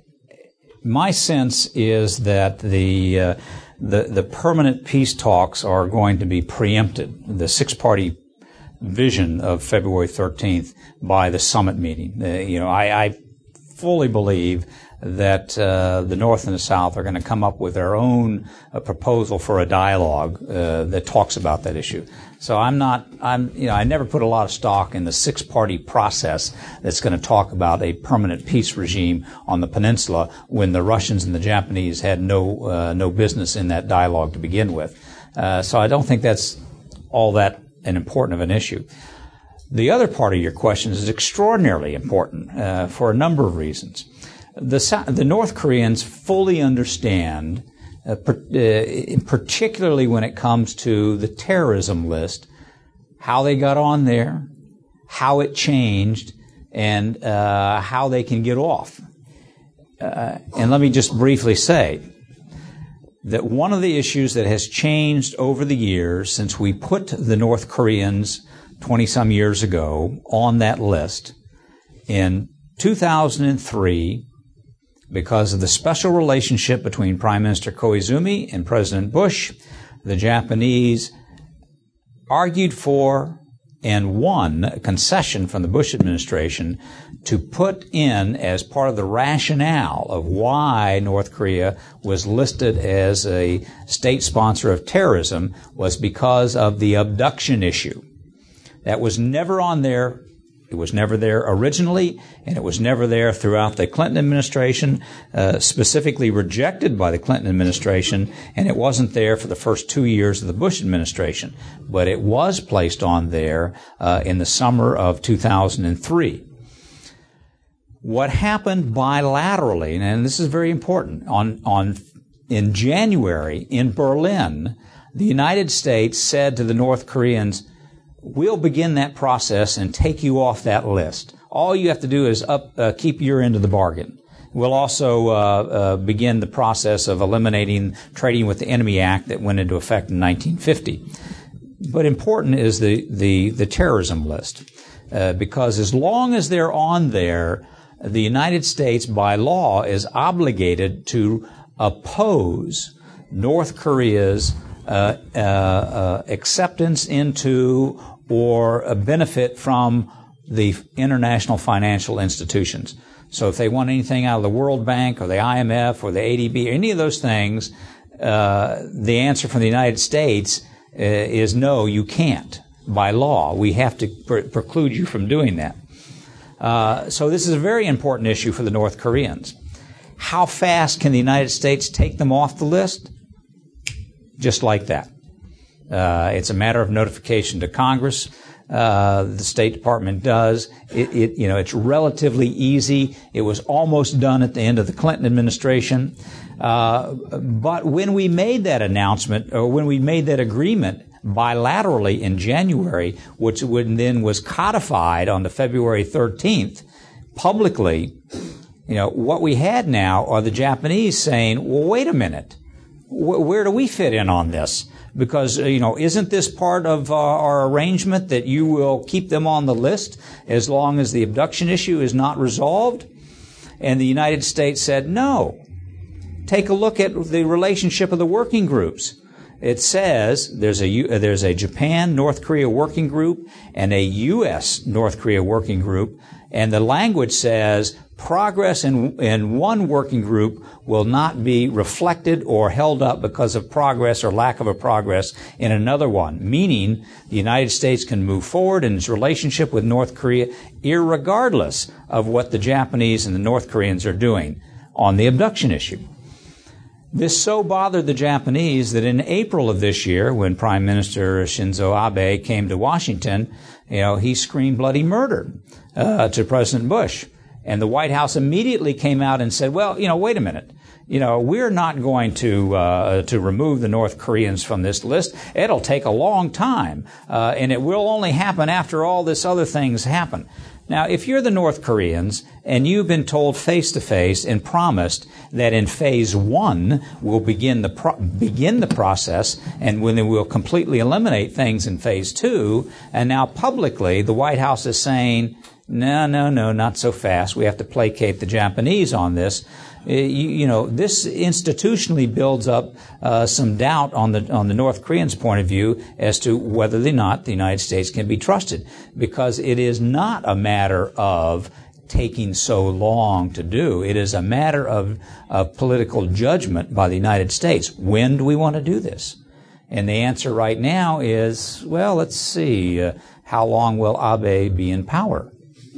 [SPEAKER 3] my sense is that the uh, the the permanent peace talks are going to be preempted. The six-party vision of February thirteenth by the summit meeting. Uh, you know, I, I fully believe that uh, the North and the South are going to come up with their own uh, proposal for a dialogue uh, that talks about that issue. So I'm not, I'm, you know, I never put a lot of stock in the six-party process that's going to talk about a permanent peace regime on the peninsula when the Russians and the Japanese had no, uh, no business in that dialogue to begin with. Uh, so I don't think that's all that an important of an issue. The other part of your question is extraordinarily important uh, for a number of reasons. The, the North Koreans fully understand, uh, per, uh, particularly when it comes to the terrorism list, how they got on there, how it changed, and uh, how they can get off. Uh, and let me just briefly say that one of the issues that has changed over the years since we put the North Koreans twenty-some years ago on that list, in two thousand three, because of the special relationship between Prime Minister Koizumi and President Bush, the Japanese argued for and one, a concession from the Bush administration to put in as part of the rationale of why North Korea was listed as a state sponsor of terrorism was because of the abduction issue. That was never on there. It was never there originally, and it was never there throughout the Clinton administration, uh, specifically rejected by the Clinton administration, and it wasn't there for the first two years of the Bush administration. But it was placed on there uh, in the summer of two thousand three. What happened bilaterally, and this is very important, on, on in January in Berlin, the United States said to the North Koreans, we'll begin that process and take you off that list. All you have to do is up, uh, keep your end of the bargain. We'll also uh, uh, begin the process of eliminating Trading with the Enemy Act that went into effect in nineteen fifty. But important is the, the, the terrorism list, uh, because as long as they're on there, the United States, by law, is obligated to oppose North Korea's uh, uh, uh, acceptance into or a benefit from the international financial institutions. So if they want anything out of the World Bank or the I M F or the A D B or any of those things, uh, the answer from the United States uh, is no, you can't. By law, we have to pre- preclude you from doing that. Uh, so this is a very important issue for the North Koreans. How fast can the United States take them off the list? Just like that. Uh, it's a matter of notification to Congress. Uh, the State Department does. It, it, you know, it's relatively easy. It was almost done at the end of the Clinton administration. Uh, but when we made that announcement, or when we made that agreement bilaterally in January, which then was codified on the February thirteenth publicly, you know, what we had now are the Japanese saying, well, wait a minute. Where do we fit in on this? Because, you know, isn't this part of uh, our arrangement that you will keep them on the list as long as the abduction issue is not resolved? And the United States said, no. Take a look at the relationship of the working groups. It says there's a, there's a Japan-North Korea working group and a U S North Korea working group. And the language says progress in, in one working group will not be reflected or held up because of progress or lack of a progress in another one, meaning the United States can move forward in its relationship with North Korea irregardless of what the Japanese and the North Koreans are doing on the abduction issue. This so bothered the Japanese that in April of this year, when Prime Minister Shinzo Abe came to Washington, you know, he screamed bloody murder uh, to President Bush. And the White House immediately came out and said, well, you know, wait a minute. You know, we're not going to uh, to remove the North Koreans from this list. It'll take a long time, uh, and it will only happen after all this other things happen. Now, if you're the North Koreans and you've been told face-to-face and promised that in phase one we'll begin the pro- begin the process and when we'll completely eliminate things in phase two, and now publicly the White House is saying, no, no, no, not so fast. We have to placate the Japanese on this. You, you know, this institutionally builds up uh, some doubt on the on the North Koreans' point of view as to whether or not the United States can be trusted, because it is not a matter of taking so long to do. It is a matter of, of political judgment by the United States. When do we want to do this? And the answer right now is, well, let's see. Uh, how long will Abe be in power?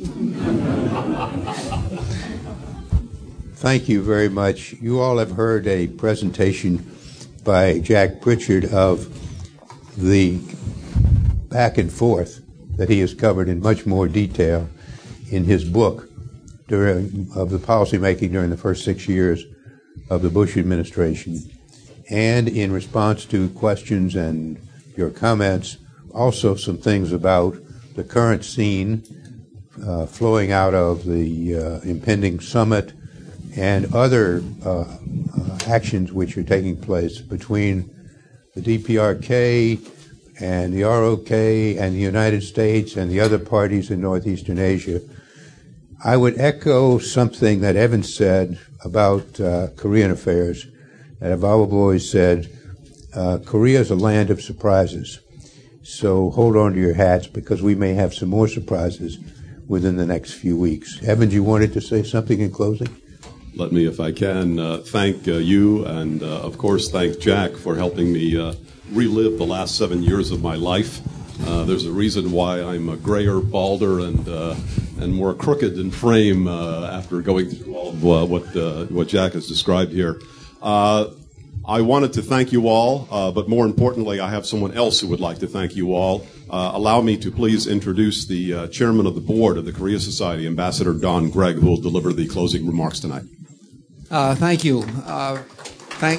[SPEAKER 4] Thank you very much. You all have heard a presentation by Jack Pritchard of the back and forth that he has covered in much more detail in his book during, of the policymaking during the first six years of the Bush administration. And in response to questions and your comments, also some things about the current scene uh, flowing out of the uh, impending summit and other uh, uh, actions which are taking place between the D P R K and the R O K and the United States and the other parties in Northeastern Asia. I would echo something that Evan said about uh, Korean affairs, that I've always said, uh, Korea is a land of surprises. So hold on to your hats because we may have some more surprises within the next few weeks. Evans, you wanted to say something in closing?
[SPEAKER 2] Let me, if I can, uh, thank uh, you and, uh, of course, thank Jack for helping me uh, relive the last seven years of my life. Uh, there's a reason why I'm a grayer, balder, and uh, and more crooked in frame uh, after going through all of uh, what uh, what Jack has described here. Uh, I wanted to thank you all, uh, but more importantly, I have someone else who would like to thank you all. Uh, allow me to please introduce the uh, chairman of the board of the Korea Society, Ambassador Don Gregg, who will deliver the closing remarks tonight.
[SPEAKER 10] Uh, thank you. Uh, thank.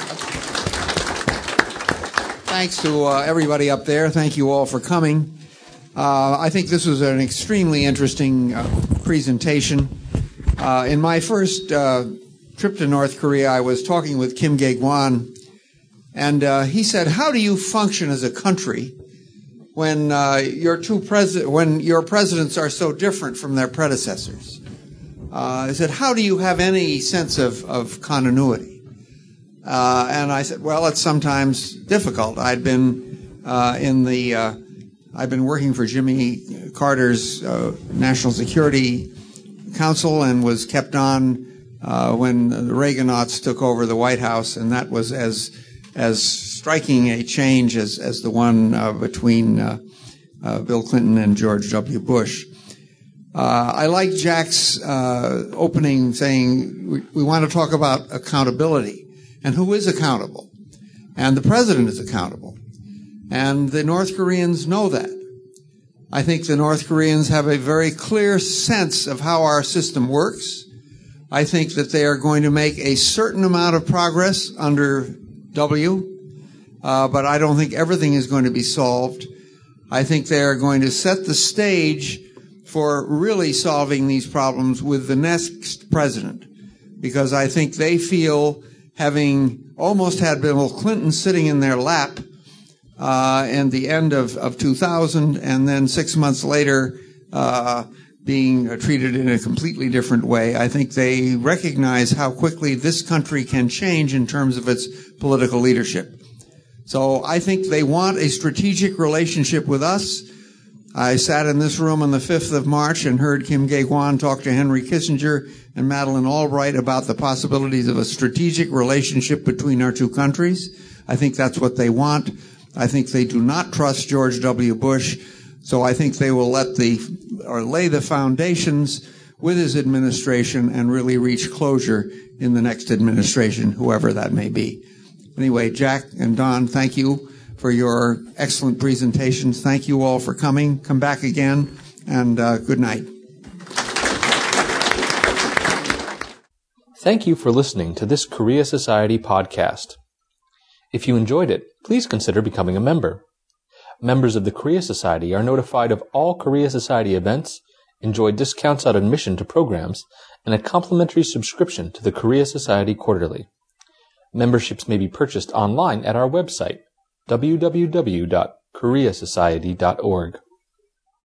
[SPEAKER 10] Thanks to uh, everybody up there. Thank you all for coming. Uh, I think this was an extremely interesting uh, presentation. Uh, in my first uh, trip to North Korea, I was talking with Kim Gae-gwan, and uh, he said, "How do you function as a country when uh, your two pres- when your presidents are so different from their predecessors?" Uh, I said, "How do you have any sense of, of continuity?" Uh, and I said, well, it's sometimes difficult. I'd been uh, in the, uh, I've been working for Jimmy Carter's uh, National Security Council and was kept on uh, when the Reaganauts took over the White House, and that was as as striking a change as as the one uh, between uh, uh, Bill Clinton and George W. Bush. Uh, I like Jack's uh, opening saying we, we want to talk about accountability. And who is accountable? And the president is accountable. And the North Koreans know that. I think the North Koreans have a very clear sense of how our system works. I think that they are going to make a certain amount of progress under W, uh, but I don't think everything is going to be solved. I think they are going to set the stage for really solving these problems with the next president, because I think they feel, having almost had Bill Clinton sitting in their lap uh, in the end of, of two thousand, and then six months later uh, being uh, treated in a completely different way, I think they recognize how quickly this country can change in terms of its political leadership. So I think they want a strategic relationship with us. I sat in this room on the fifth of March and heard Kim Gae-gwan talk to Henry Kissinger and Madeleine Albright about the possibilities of a strategic relationship between our two countries. I think that's what they want. I think they do not trust George W. Bush, so I think they will let the, or lay the foundations with his administration and really reach closure in the next administration, whoever that may be. Anyway, Jack and Don, thank you for your excellent presentations. Thank you all for coming. Come back again, and uh, good night.
[SPEAKER 1] Thank you for listening to this Korea Society podcast. If you enjoyed it, please consider becoming a member. Members of the Korea Society are notified of all Korea Society events, enjoy discounts on admission to programs, and a complimentary subscription to the Korea Society Quarterly. Memberships may be purchased online at our website, w w w dot korea society dot org.